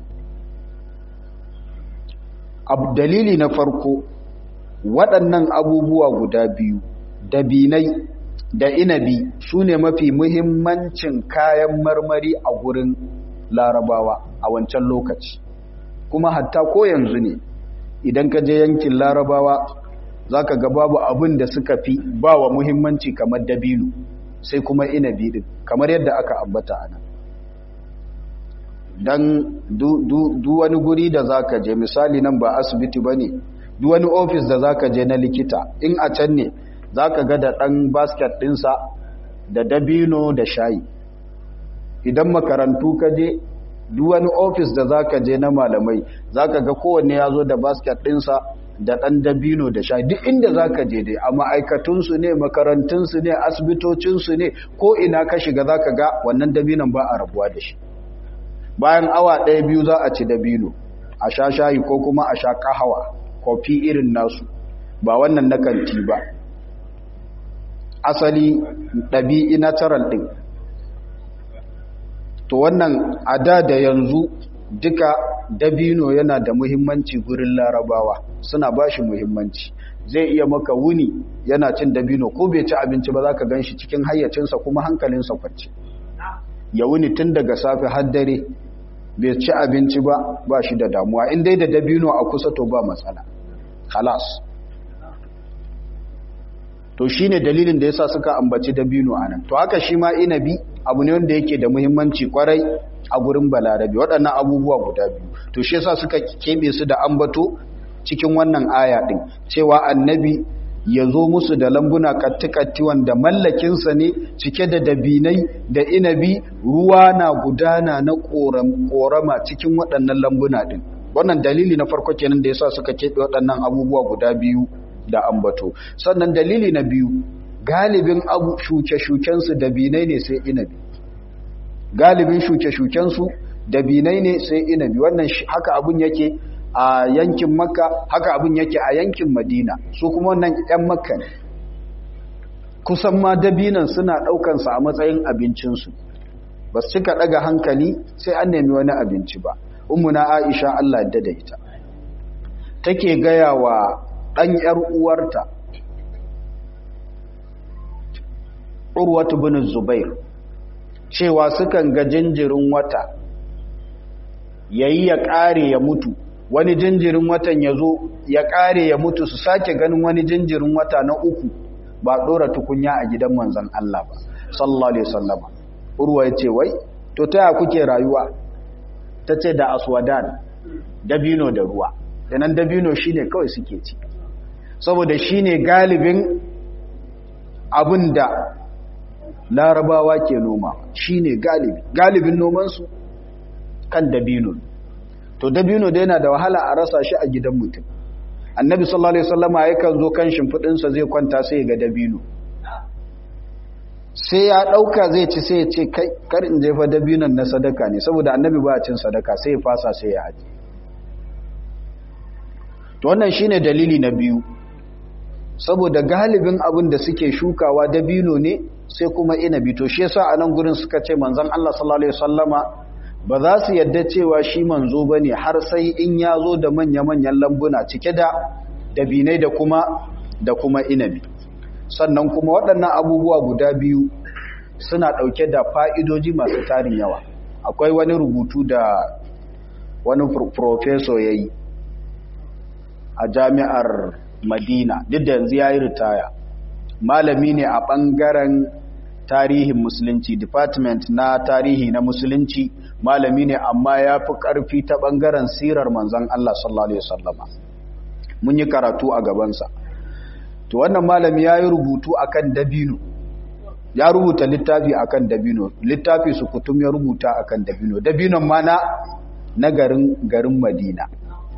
Dalili na farko, waɗannan abubuwa guda biyu, dabinai da inabi, su ne mafi muhimmancin kayan marmari a gurin larabawa a wancan lokaci, kuma hatta ko yanzu ne idan ka je yankin larabawa za ka ga babu abin da suka fi ba wa muhimmanci kamar dabino, sai kuma inabi din, kamar yadda aka ambata a nan. Don du wani guri da za ka je, misali nan ba asibiti ba ne, du wani ofis da za ka je na likita, in a can ne za ka ga da ɗan basket ɗinsa da dabino da shayi. Idan makarantu ka je, du wani ofis da za ka je na malamai, za ka ga kowanne ya zo da basket ɗinsa da ɗan dabino da shayi. Duk inda za ka je dai, a ma'aikatunsu ne, makarantunsu ne, asibitocinsu ne, ko ina ka shiga za ka ga wannan dabinon ba a rabuwa da shi. bayan awa ɗaya biyu za a ci dabino a sha shayi ko kuma a sha kahawa kofi irin nasu ba wannan na kanti ba asali ɗabi'i natural ɗin. To wannan a da da yanzu duka dabino yana da muhimmanci gurin larabawa, suna ba shi muhimmanci. Zai iya maka wuni yana cin dabino ko bai ci abinci ba za ka gan shi cikin hayyacinsa kuma hankalinsa kwance. Ya wuni tun daga safe har dare bai ci abinci ba ba shi da damuwa, in dai da dabino a kusa to ba matsala. Khalas. To shine dalilin da yasa suka ambaci dabino anan. To haka shi ma inabi abu ne wanda yake da muhimmanci kwarai a gurin balarabi, waɗannan abubuwa guda biyu. To shi yasa suka kebe su da ambato cikin wannan aya din cewa annabi ya zo musu da lambuna kattikatti wanda mallakinsa ne cike da dabinai da inabi, ruwa na gudana na korama cikin waɗannan lambuna din. Wannan dalili na farko kenan da yasa suka kebe waɗannan abubuwa guda biyu da ambato. Sannan dalili na biyu, galibin abu shuke-shukensu dabinai ne sai inabi. Galibin shuke-shukensu dabinai ne sai inabi. Wannan haka abun yake a yankin Makka, haka abun yake a yankin Madina. Su kuma wannan ƴan Makka ne. Kusan ma dabinan suna ɗaukansa a matsayin abincinsu. Ba su cika ɗaga hankali sai an nemi wani abinci ba. Ummuna Aisha Allah ya dada ita take gaya wa ɗan ‘yar uwarta, Urwatu bin Zubair, cewa sukan ga jinjirin wata yayi ya ƙare ya mutu, wani jinjirin watan ya zo ya ƙare ya mutu, su sake ganin wani jinjirin wata na uku ba ɗora tukunya a gidan manzon Allah ba, sallallahu alaihi wasallam. Urwa ya ce, wai, to ta ya kuke rayuwa? Ta ce da aswadan, dabino da ruwa, da nan dabino shine kawai suke ci. Saboda shi ne galibin abin da larabawa ke noma, shi ne galibi galibin nomansu kan dabino. To dabino da yana da wahala a rasa shi a gidan mutum. Annabi sallallahu alaihi wasallama yakan zo kan shimfidinsa zai kwanta sai ga dabino, sai ya dauka zai ci sai ya ce kai kar in jefa dabinon na sadaka ne, saboda annabi ba a cin sadaka, sai ya fasa sai ya haji. To wannan shine dalili na biyu, saboda galibin abin da suke shukawa dabino ne sai kuma inabi. To shi yasa a nan gurin suka ce manzon Allah sallallahu alaihi wasallama ba za su yadda cewa shi manzo bane har sai in ya zo da manya-manyan lambuna cike da dabinai da kuma da kuma inabi. Sannan kuma waɗannan abubuwa guda biyu suna ɗauke da fa'idoji masu tarin yawa. Akwai wani rubutu da wani professor yayi a jami'ar Madina, duk da yanzu ya yi ritaya, malami ne a ɓangaren tarihin musulunci, department na tarihi na musulunci, malami ne amma ya fi ƙarfi ta ɓangaren sirar manzan Allah sallallahu Alaihi wasallama. Mun yi karatu a gabansa. To wannan malami ya yi rubutu akan dabino, ya rubuta littafi akan dabino, littafi su kutum ya rubuta akan dabino, dabinon ma na na garin garin Madina.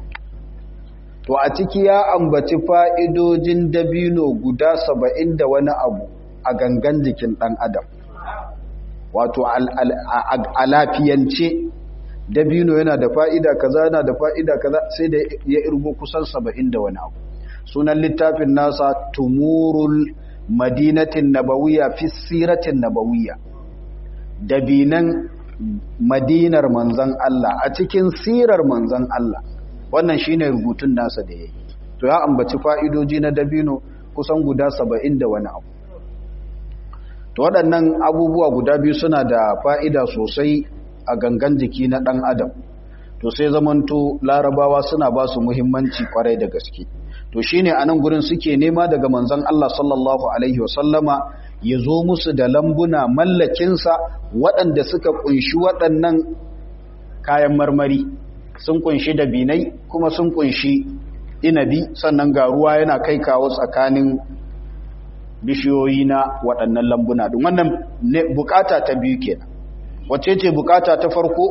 To a ciki ya ambaci fa'idojin dabino guda saba'in da wani abu a gangan jikin ɗan adam. Wato a lafiyance dabino yana da fa'ida kaza, yana da fa'ida kaza, sai da ya irgo kusan saba'in da wani abu. Sunan littafin nasa Tumurul Madinatin Nabawiyya fi Siratin Nabawiyya, dabinan Madinar manzan Allah a cikin sirar manzan Allah. Wannan shine rubutun nasa da yayi. To ya ambaci fa'idoji na dabino kusan guda saba'in da wani abu. To waɗannan abubuwa guda biyu suna da fa'ida sosai a gangan jiki na ɗan adam. To sai zamanto larabawa suna ba su muhimmanci kwarai da gaske. To shine a nan gurin suke nema daga manzon Allah sallallahu alaihi wasallama ya zo musu da lambuna mallakinsa waɗanda suka kunshi waɗannan kayan marmari. Sun kunshi dabinai kuma sun kunshi inabi, sannan ga ruwa yana kai kawo tsakanin bishiyoyi na waɗannan lambuna din. Wannan ne bukata ta biyu kenan. Wace ce bukata ta farko?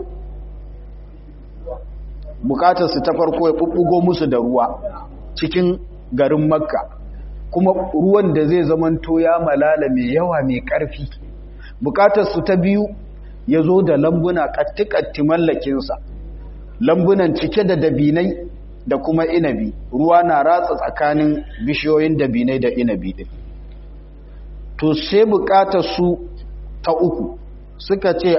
Bukatar su ta farko ya bubbugo musu da ruwa cikin garin Makka, kuma ruwan da zai zamanto ya malala mai yawa mai ƙarfi. Bukatar su ta biyu ya zo da lambuna ƙatti-ƙatti mallakinsa, lambunan cike da dabinai da kuma inabi, ruwa na ratsa tsakanin bishiyoyin dabinai da inabi ɗin. To sai buƙatar su ta uku suka ce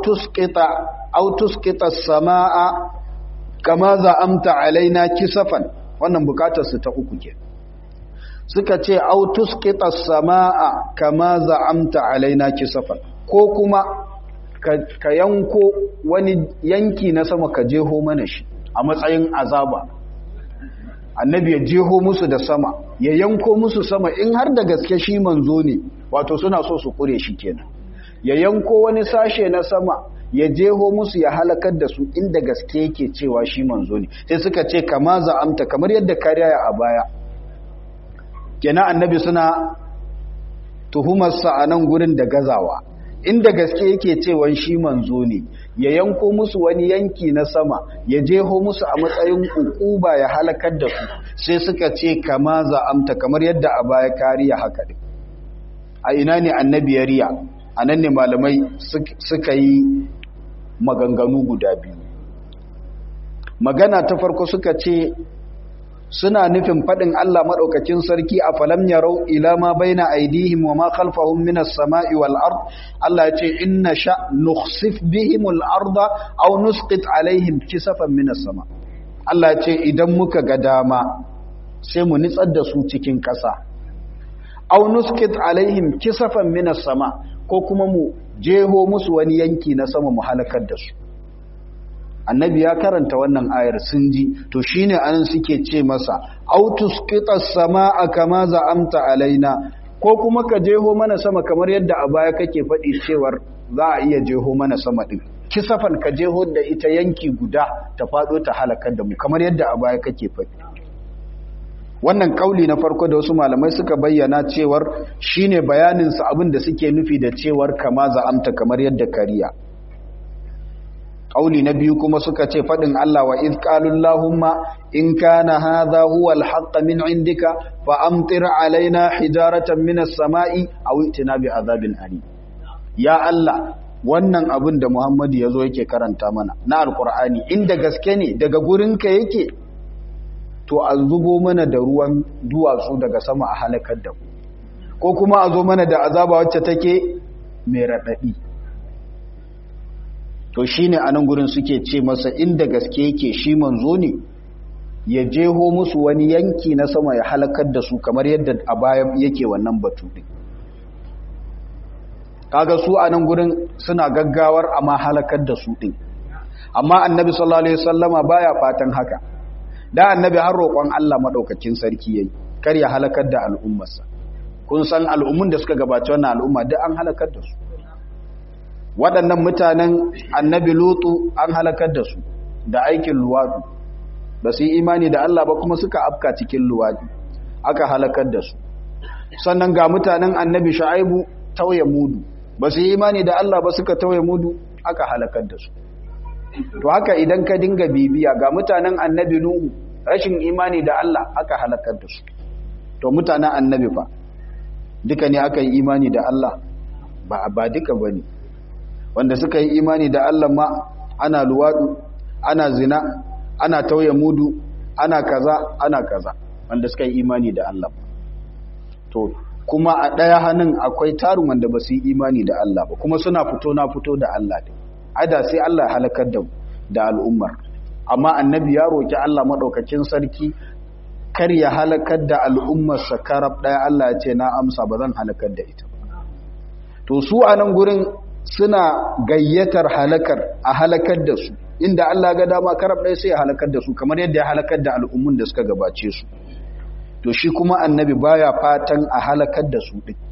autuskita sama'a kama za'amta alaina kisafan, wannan buƙatar su ta uku ke. Suka ce autuskita sama'a kama za'amta alaina kisafan, ko kuma ka yanko wani yanki na sama ka jeho mana shi a matsayin azaba. Annabi ya jeho musu da sama, ya yanko musu sama in har da gaske shi manzo ne, wato suna so su kure shi kenan. Ya yanko wani sashe na sama ya jeho musu ya halakar da su inda gaske yake cewa shi manzo ne. Sai suka ce kama za'amta, kamar yadda kariya a baya. Kenan annabi suna tuhumarsa a nan gurin da gazawa. Inda gaske yake cewa shi manzo ne, ya yanko musu wani yanki na sama ya jeho musu a matsayin ukuba ya halakar da su, sai suka ce kama za'amta, kamar yadda a baya kariya haka din. A ina ne annabi ya riya? A nan ne malamai suka yi maganganu guda biyu. Magana ta farko suka ce suna nufin faɗin Allah maɗaukacin sarki a falam yarau ila ma baina aidihim wa ma khalfahum minas sama'i wal ard. Allah ya ce inna sha nukhsif bihim al arda aw nusqit alaihim kisafan minas sama. Allah ya ce idan muka ga dama sai mu nitsar da su cikin ƙasa, aw nusqit alaihim kisafan minas sama, ko kuma mu jeho musu wani yanki na sama mu halakar da su. Annabi ya karanta wannan ayar sun ji, to shine anan suke ce masa autus qitas samaa kama za'amta alaina, ko kuma ka jeho mana sama kamar yadda a baya kake faɗi cewar za a iya jeho mana sama din, kisafan ka jeho da ita yanki guda ta fado ta halakar da mu kamar yadda a baya kake faɗi. Wannan kauli na farko da wasu malamai suka bayyana cewar shine bayanin su abin da suke nufi da cewar kama za'amta, kamar yadda kariya. Ƙauli na biyu kuma suka ce faɗin Allah wa iz qalu Allahumma in kana hadha huwa al-haqq min indika fa amtir alaina hijaratan minas sama'i aw itina bi azabin alim. Ya Allah, wannan abin da Muhammadu yazo yake karanta mana na alqur'ani inda gaske ne daga gurinka yake, to a zubo mana da ruwan duwatsu daga sama a halakar da mu, ko kuma a zo mana da azaba wacce take mai radadi. To shi ne a nan gurin suke ce masa inda gaske yake shi manzo ne, ya jeho musu wani yanki na sama ya halakar da su kamar yadda a baya yake wannan batu ɗin. Kaga su a nan gurin suna gaggawar amma halakar da su ɗin. Amma annabi sallallahu Alaihi wasallama baya fatan haka. Da annabi har roƙon Allah maɗaukakin sarki yayi kar ya halakar da al'ummarsa. Kun san al'ummun da suka gabaci wannan al'umma duk an halakar da su. Waɗannan mutanen annabi Lutu an halakar da su da aikin luwadu, ba su yi imani da Allah ba kuma suka afka cikin luwadi, aka halakar da su. Sannan ga mutanen annabi Shu'aibu tauye mudu, ba su yi imani da Allah ba suka tauye mudu, aka halakar da su. To haka idan ka dinga bibiya ga mutanen annabi Nuhu rashin imani da Allah aka halakar da su. To mutanen annabi fa duka ne aka yi imani da Allah? Ba ba duka bane. Wanda suka yi imani da Allah ma ana luwadu, ana zina, ana tauye mudu, ana kaza, ana kaza, wanda suka yi imani da Allah. To kuma a ɗaya hannun akwai tarin wanda ba su yi imani da Allah ba, kuma suna fito na fito da Allah din. Ada sai Allah halakar da da al'ummar. Amma annabi ya roki Allah madaukakin sarki kar ya halakar da al'ummar sa karab ɗaya. Allah ya ce na amsa, ba zan halakar da ita ba. To su a nan gurin suna gayyatar halakar a halakar da su, inda Allah ga dama karab ɗaya sai ya halakar da su kamar yadda ya halakar da al'ummun da suka gabace su. To shi kuma annabi baya fatan a halakar da su ɗin.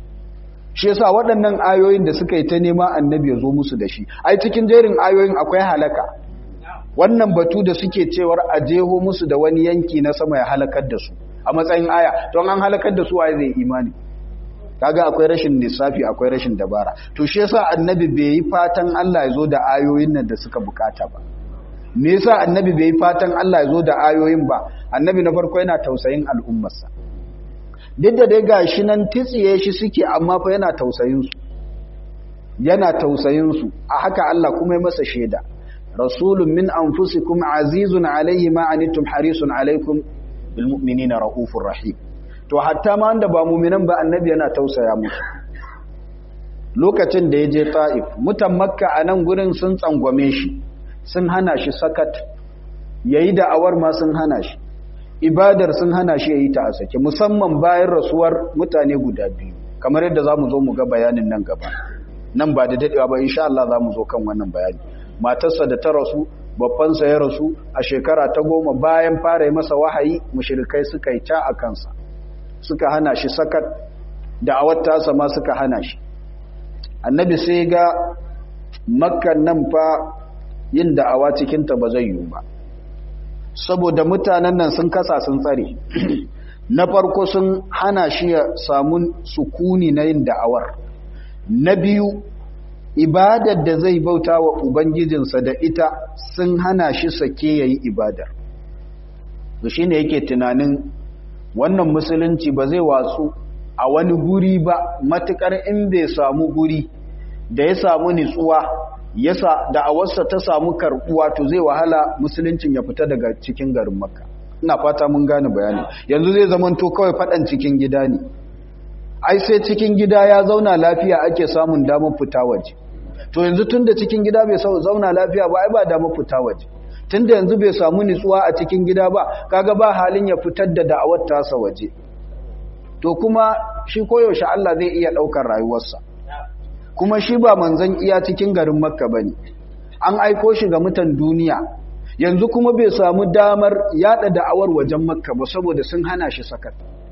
Shi yasa waɗannan ayoyin da suka yi ta nema annabi ya zo musu da shi, ai cikin jerin ayoyin akwai halaka. Wannan batu da suke cewar a jeho musu da wani yanki na sama ya halakar da su a matsayin aya, don an halakar da su waye zai imani? Kaga akwai rashin lissafi, akwai rashin dabara. To shi yasa annabi bai yi fatan Allah ya zo da ayoyin nan da suka bukata ba. Me yasa annabi bai yi fatan Allah ya zo da ayoyin ba? Annabi na farko yana tausayin al'ummarsa. Duk da dai gashi nan titsiye shi suke, amma fa yana tausayin su. yana tausayin su a haka Allah kuma ya masa shaida rasulun min anfusikum azizun alayhi ma anittum harisun alaykum bil mu'minina raufur rahim. To hatta ma wanda ba mu'minan ba annabi yana tausaya musu. Lokacin da ya je Ta'if, mutan Makka a nan gurin sun tsangwame shi, sun hana shi sakat, yayi da'awar ma sun hana shi, ibadar sun hana shi yayi ta a sake, musamman bayan rasuwar mutane guda biyu, kamar yadda za mu zo mu ga bayanin nan gaba. Nan ba da daɗewa ba, insha Allah za mu zo kan wannan bayani. Matarsa da ta rasu, babbansa ya rasu a shekara ta goma bayan fara yi masa wahayi, mushrikai suka yi ta a kansa, suka hana shi sakat, da'awar tasa ma suka hana shi. Annabi sai ga Makkan nan fa yin da'awa cikinta ba zai yiwu ba, saboda mutanen nan sun kasa sun tsare. Na farko sun hana shi ya samu sukuni na yin da'awar, na biyu ibadar da zai bauta wa ubangijinsa da ita sun hana shi sake ya yi ibadar. to shi ne yake tunanin wannan musulunci ba zai watsu a wani guri ba matukar in bai samu guri da ya samu nitsuwa yasa da awarsa ta samu karbuwa to zai wahala musuluncin ya fita daga cikin garin Makka. Ina fata mun gane bayani. Yanzu zai zamanto kawai fadan cikin gida ne. Ai sai cikin gida ya zauna lafiya ake samun damar fita waje. To yanzu tunda cikin gida bai zauna lafiya ba ai ba damar fita waje. Tunda yanzu bai samu nitsuwa a cikin gida ba kaga ba halin ya fitar da da'awar tasa waje. To kuma shi koyaushe Allah zai iya daukar rayuwarsa. Kuma shi ba manzon iya cikin garin Makka bane. An aiko shi ga mutan duniya. Yanzu kuma bai samu damar yada da'awar wajen Makka ba saboda sun hana shi sakat.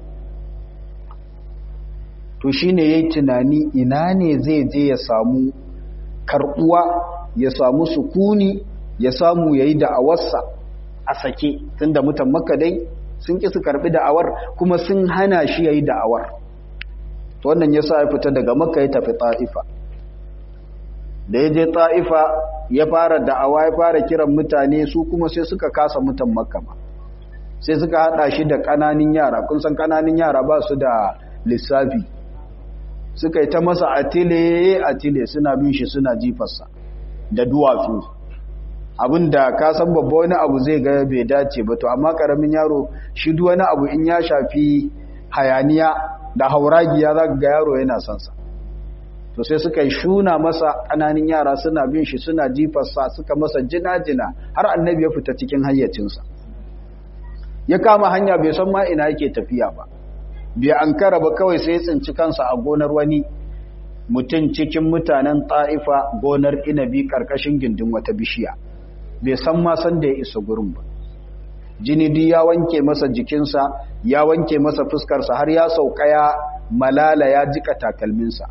To shine yayin tunani ina ne zai je ya samu karbuwa, ya samu sukuni, ya samu yayi da'awarsa a sake tunda mutan Makka dai sun ki su karbi da'awar kuma sun hana shi yayi da'awar. To wannan yasa ya fita daga Makka ya tafi Ta'ifa. Da ya je Ta'ifa ya fara da'awa ya fara kiran mutane su kuma sai suka kasa mutan Makka ma. Sai suka hada shi da kananin yara, kun san kananin yara ba su da lissafi. Suka yi ta masa atile atile suna bin shi suna jifarsa da duwatsu. Abinda ka san babba wani abu zai ga bai dace ba to amma karamin yaro shi duk wani abu in ya shafi hayaniya da hauragiya za ga yaro yana son sa. To sai suka yi shuna masa ƙananin yara suna bin shi suna jifarsa suka masa jina-jina har annabi ya fita cikin hayyacinsa. Ya kama hanya bai san ma ina yake tafiya ba. Bai ankara ba kawai sai ya tsinci kansa a gonar wani mutum cikin mutanen Ta'ifa, gonar inabi karkashin gindin wata bishiya. Bai san ma san da ya isa gurin ba. Jini duk ya wanke masa jikinsa, ya wanke masa fuskarsa har ya sauka ya malala ya jika takalminsa.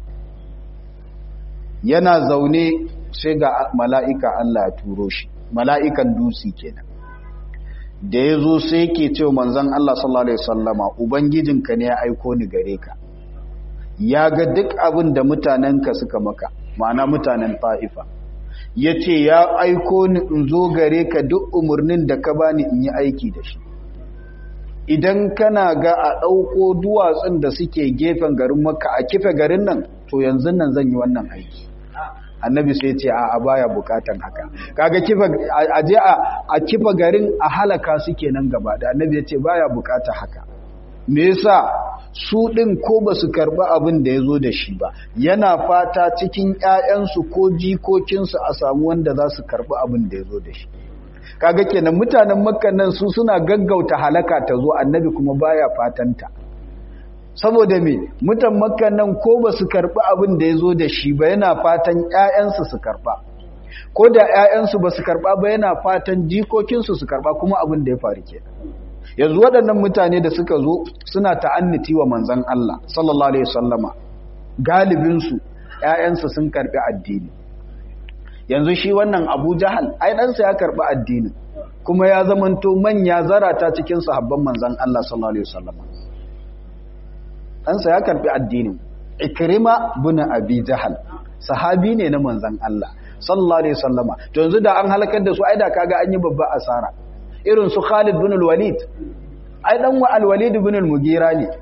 Yana zaune sai ga mala'ika Allah ya turo shi, mala'ikan dutse kenan. Da ya zo sai ke ce manzon Allah sallallahu Alaihi wasallama, Ubangijinka ne ya aiko ni gare ka. Ya ga duk abin da mutanenka suka maka, ma'ana mutanen Ta'ifa. Ya ce ya aiko ni in zo gare ka duk umarnin da ka bani in yi aiki da shi. Idan kana ga a ɗauko duwatsun da suke gefen garin Makka a kife garin nan, to yanzu nan zan yi wannan aiki. Annabi sai ce a baya bukatan haka. Kaga kifa aje a kifa garin a halaka su kenan gaba da. Annabi ya ce baya bukata haka. Me yasa su din ko ba su karba abin da yazo da shi ba. Yana fata cikin ƴaƴansu ko jikokinsu a samu wanda za su karba abin da yazo da shi. Kaga kenan mutanen Makka nan su suna gaggauta halaka ta zo, Annabi kuma baya fatanta. Saboda me mutan Makka nan ko ba su karbi abin da yazo da shi ba yana fatan ƴaƴansu su karba, ko da ƴaƴansu ba su karba ba yana fatan jikokinsu su karba, kuma abin da ya faru kenan. Yanzu waɗannan mutane da suka zo suna ta'anniti wa manzon Allah sallallahu alaihi wasallama, galibin su ƴaƴansu sun karbi addini. Yanzu shi wannan Abu Jahal ai dan sa ya karbi addini kuma ya zamanto manya zarata cikin sahabban manzon Allah sallallahu alaihi wasallama. Ɗansa ya karɓi addinin. Ikrima bin Abi Jahal sahabi ne na manzon Allah sallallahu alaihi wasallama. To yanzu da an halakar da su ai da kaga an yi babba asara. Irin su Khalid bin al-Walid ai dan wa al-Walid bin al-Mughira ne.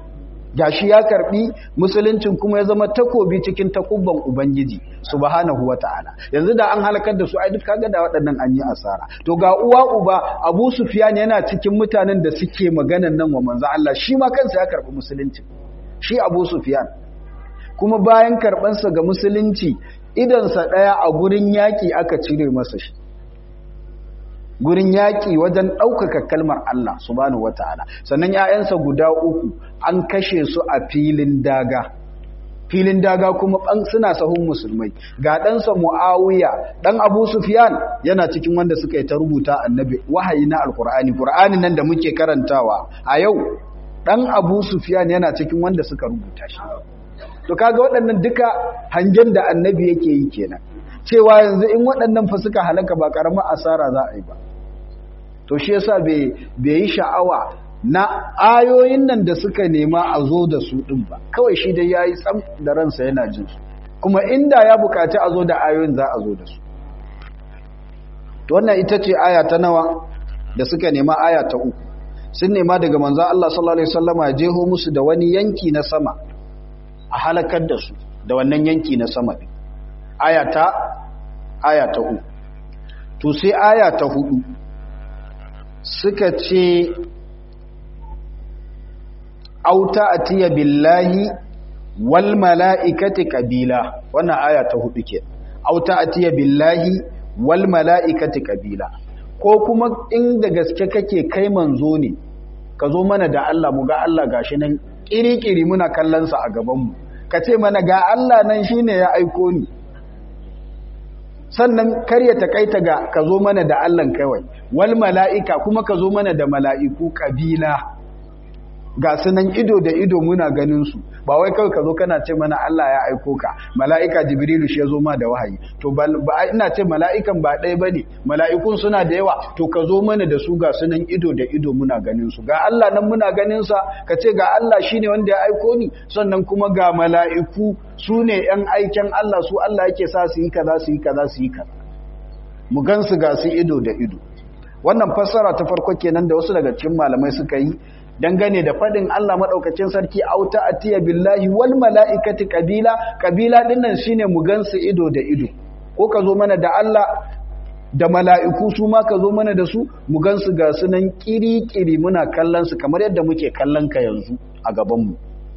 gashi ya karbi musuluncin kuma ya zama takobi cikin takubban ubangiji subhanahu wataala. Yanzu da an halakar da su ai duk kaga da waɗannan an yi asara. To ga uwa uba Abu Sufyan yana cikin mutanen da suke maganan nan wa manzo Allah, shi ma kansa ya karbi musulunci, shi Abu Sufyan. Kuma bayan karbansa ga musulunci idansa daya a gurin yaki aka cire masa shi, gurin yaƙi wajen ɗaukaka kalmar Allah subhanahu wata'ala. Sannan ‘ya'yansa guda uku an kashe su a filin daga, filin daga kuma suna sahun musulmai. Ga ɗansa Mu'awiya, ɗan Abu Sufyan yana cikin wanda suka yi ta rubuta annabi wahayi na Alƙur'ani, Ƙur'ani nan da muke karantawa a yau, ɗan Abu Sufyan yana cikin wanda suka rubuta shi. To kaga waɗannan duka hangen da annabi yake yi kenan, cewa yanzu in waɗannan fa suka halaka ba ƙaramin asara za a yi ba. To shi yasa bai yi sha'awa na ayoyin nan da suka nema a zo da su ɗin ba, kawai shi dai ya yi tsam da ransa yana jin su, kuma inda ya bukaci a zo da ayoyin za a zo da su. To wannan ita ce aya ta nawa da suka nema, aya ta uku. Sun nema daga manzon Allah sallallahu alaihi wasallama ya jeho musu da wani yanki na sama a halakar da su da wannan yanki na sama ɗin. Aya ta aya ta uku. To sai aya ta hudu suka ce auta atiya billahi wal mala'ikati qabila. Wannan aya ta hudu ke, auta atiya billahi wal mala'ikati qabila. Ko kuma inda gaske kake kai manzo ne, ka zo mana da Allah, mu ga Allah gashi nan kiri-kiri muna kallon sa a gaban mu, ka ce mana ga Allah nan shine ya aiko ni. Sannan kar ya takaita ga ka zo mana da Allah kawai, wal mala'ika kuma ka zo mana da mala'iku kabila, ga sunan ido da ido muna ganin su, ba wai kawai ka zo kana ce mana Allah ya aiko ka, mala'ika Jibrilu shi ya zo ma da wahayi. To ba ina ce mala'ikan ba ɗaya bane, mala'ikun suna da yawa, to ka zo mana da su ga sunan ido da ido muna ganin su, ga Allah nan muna ganin sa, ka ce ga Allah shine wanda ya aiko ni, sannan kuma ga mala'iku su ne ‘yan aiken Allah, su Allah yake sa su yi kaza su yi kaza su yi kaza, mu gan su ga su ido da ido. Wannan fassara ta farko kenan da wasu daga cikin malamai suka yi dangane da faɗin Allah maɗaukacin sarki auta atiya billahi wal mala'ikati kabila. Kabila dinnan shine mu gan su ido da ido, ko ka zo mana da Allah da mala'iku su ma ka zo mana da su, mu gan su ga su nan kiri-kiri muna kallon su kamar yadda muke kallon ka yanzu a gabanmu.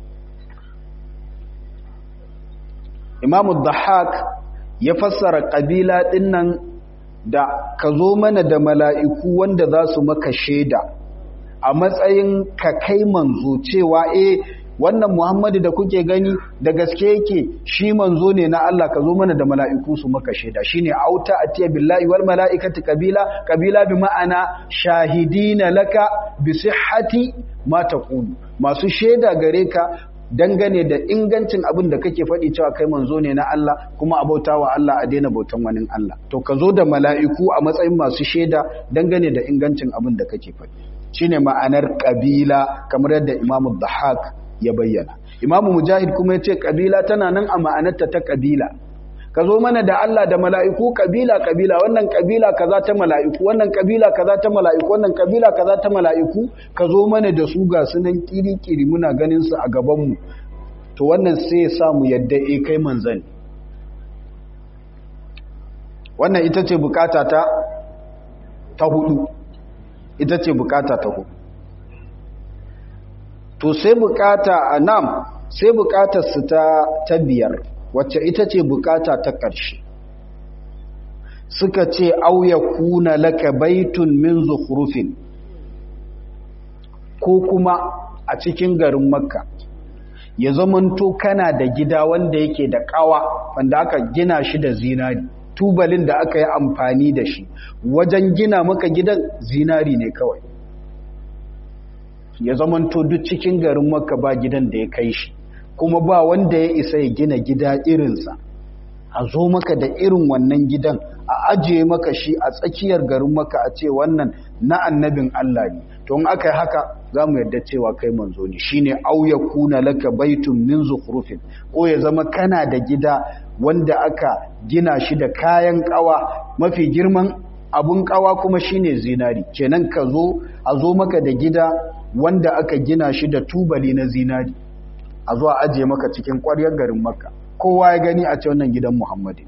Imamu Dhahhak ya fassara kabila dinnan da ka zo mana da mala'iku wanda za su maka shaida a matsayin ka kai manzo, cewa eh wannan Muhammadu da kuke gani da gaske yake shi manzo ne na Allah, ka zo mana da mala'iku su maka shaida. Shine auta atiya billahi wal mala'ikati kabila. Kabila bi ma'ana shahidina laka bi sihhati ma taqulu, masu shaida gare ka dangane da ingancin abin da kake faɗi cewa kai manzo ne na Allah, kuma abautawa Allah a daina bautan wani Allah. To ka zo da mala'iku a matsayin masu shaida dangane da ingancin abin da kake faɗi. Shine ma'anar kabila kamar yadda Imam Dhahhak ya bayyana. Imam Mujahid kuma yace kabila tana nan a ma'anarta ta kabila. Ka zo mana da Allah da mala'iku kabila kabila, wannan kabila kaza ta mala'iku, wannan kabila kaza ta mala'iku, wannan kabila kaza ta mala'iku, ka zo mana da su ga sunan kiri-kiri muna ganin su a gaban mu. To wannan sai ya sa mu yadda eh kai manzon. Wannan ita ce bukata ta ta hudu. Ita ce bukata ta hudu. To sai bukata a nam sai bukatar su ta ta biyar, wacce ita ce bukata ta ƙarshe. Suka ce au yakuna laka baitun min zukhrufin, ko kuma a cikin garin Makka ya zamanto kana da gida wanda yake da kawa, wanda aka gina shi da zinari, tubalin da aka yi amfani da shi wajen gina maka gidan zinari ne kawai. Ya zamanto duk cikin garin Makka ba gidan da ya kai shi, kuma ba wanda ya isa ya gina gida irinsa. A zo maka da irin wannan gidan, a ajiye maka shi a tsakiyar garin Makka, a ce wannan na annabin Allah ne. To in aka yi haka za mu yarda cewa kai manzo ne. Shine au yakuna laka baitun min zukhrufin, ko ya zama kana da gida wanda aka gina shi da kayan kawa, mafi girman abun kawa kuma shine zinari. Kenan ka zo a zo maka da gida wanda aka gina shi da tubali na zinari, a zuwa ajiye maka cikin ƙwaryar garin Makka kowa ya gani a ce wannan gidan Muhammadu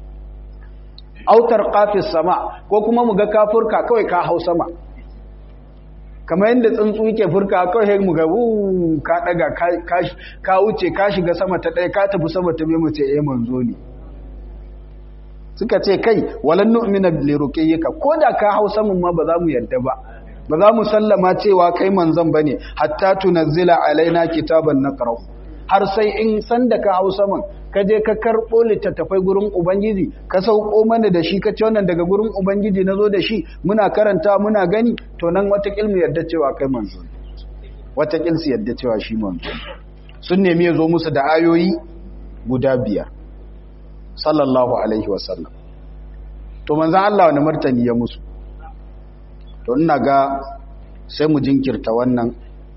autar qafis sama ko kuma mu ga kafurka kawai ka hau sama kamar yadda tsuntsu yake furka kawai mu ga uu ka daga ka wuce ka shiga sama ta ɗaya ka tafi sama ta biyu mu ce eh manzo ne suka ce kai walan nu'mina li ruqiyyika koda ka hau saman ma ba za mu yarda ba ba za mu sallama cewa kai manzon bane hatta tunzila alaina kitaban naqra har sai in san da ka hau saman ka je ka karbo littattafai gurin ubangiji ka sauko mana da shi ka ce wannan daga gurin ubangiji nazo da shi muna karanta muna gani to nan wata kilmu yarda cewa kai manzo wata kilsu yarda cewa shi manzo sun nemi ya zo musu da ayoyi guda biyar sallallahu alaihi wasallam to manzan Allah wani martani ya musu to ina ga sai mu jinkirta wannan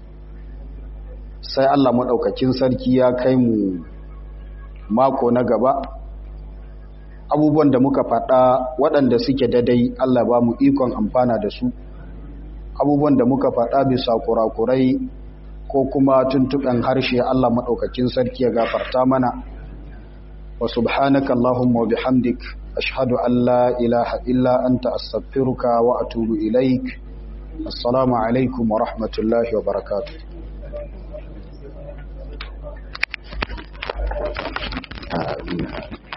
sai Allah madaukakin sarki ya kai mu mako na gaba abubuwan da muka faɗa waɗanda suke dadai Allah ba mu ikon amfana da su abubuwan da muka faɗa bisa kurakurai ko kuma tuntuɓen harshe Allah madaukakin sarki ya gafarta mana وسبحانك اللهم وبحمدك أشهد أن لا إله إلا أنت أستغفرك وأتوب إليك السلام عليكم ورحمة الله وبركاته آمين.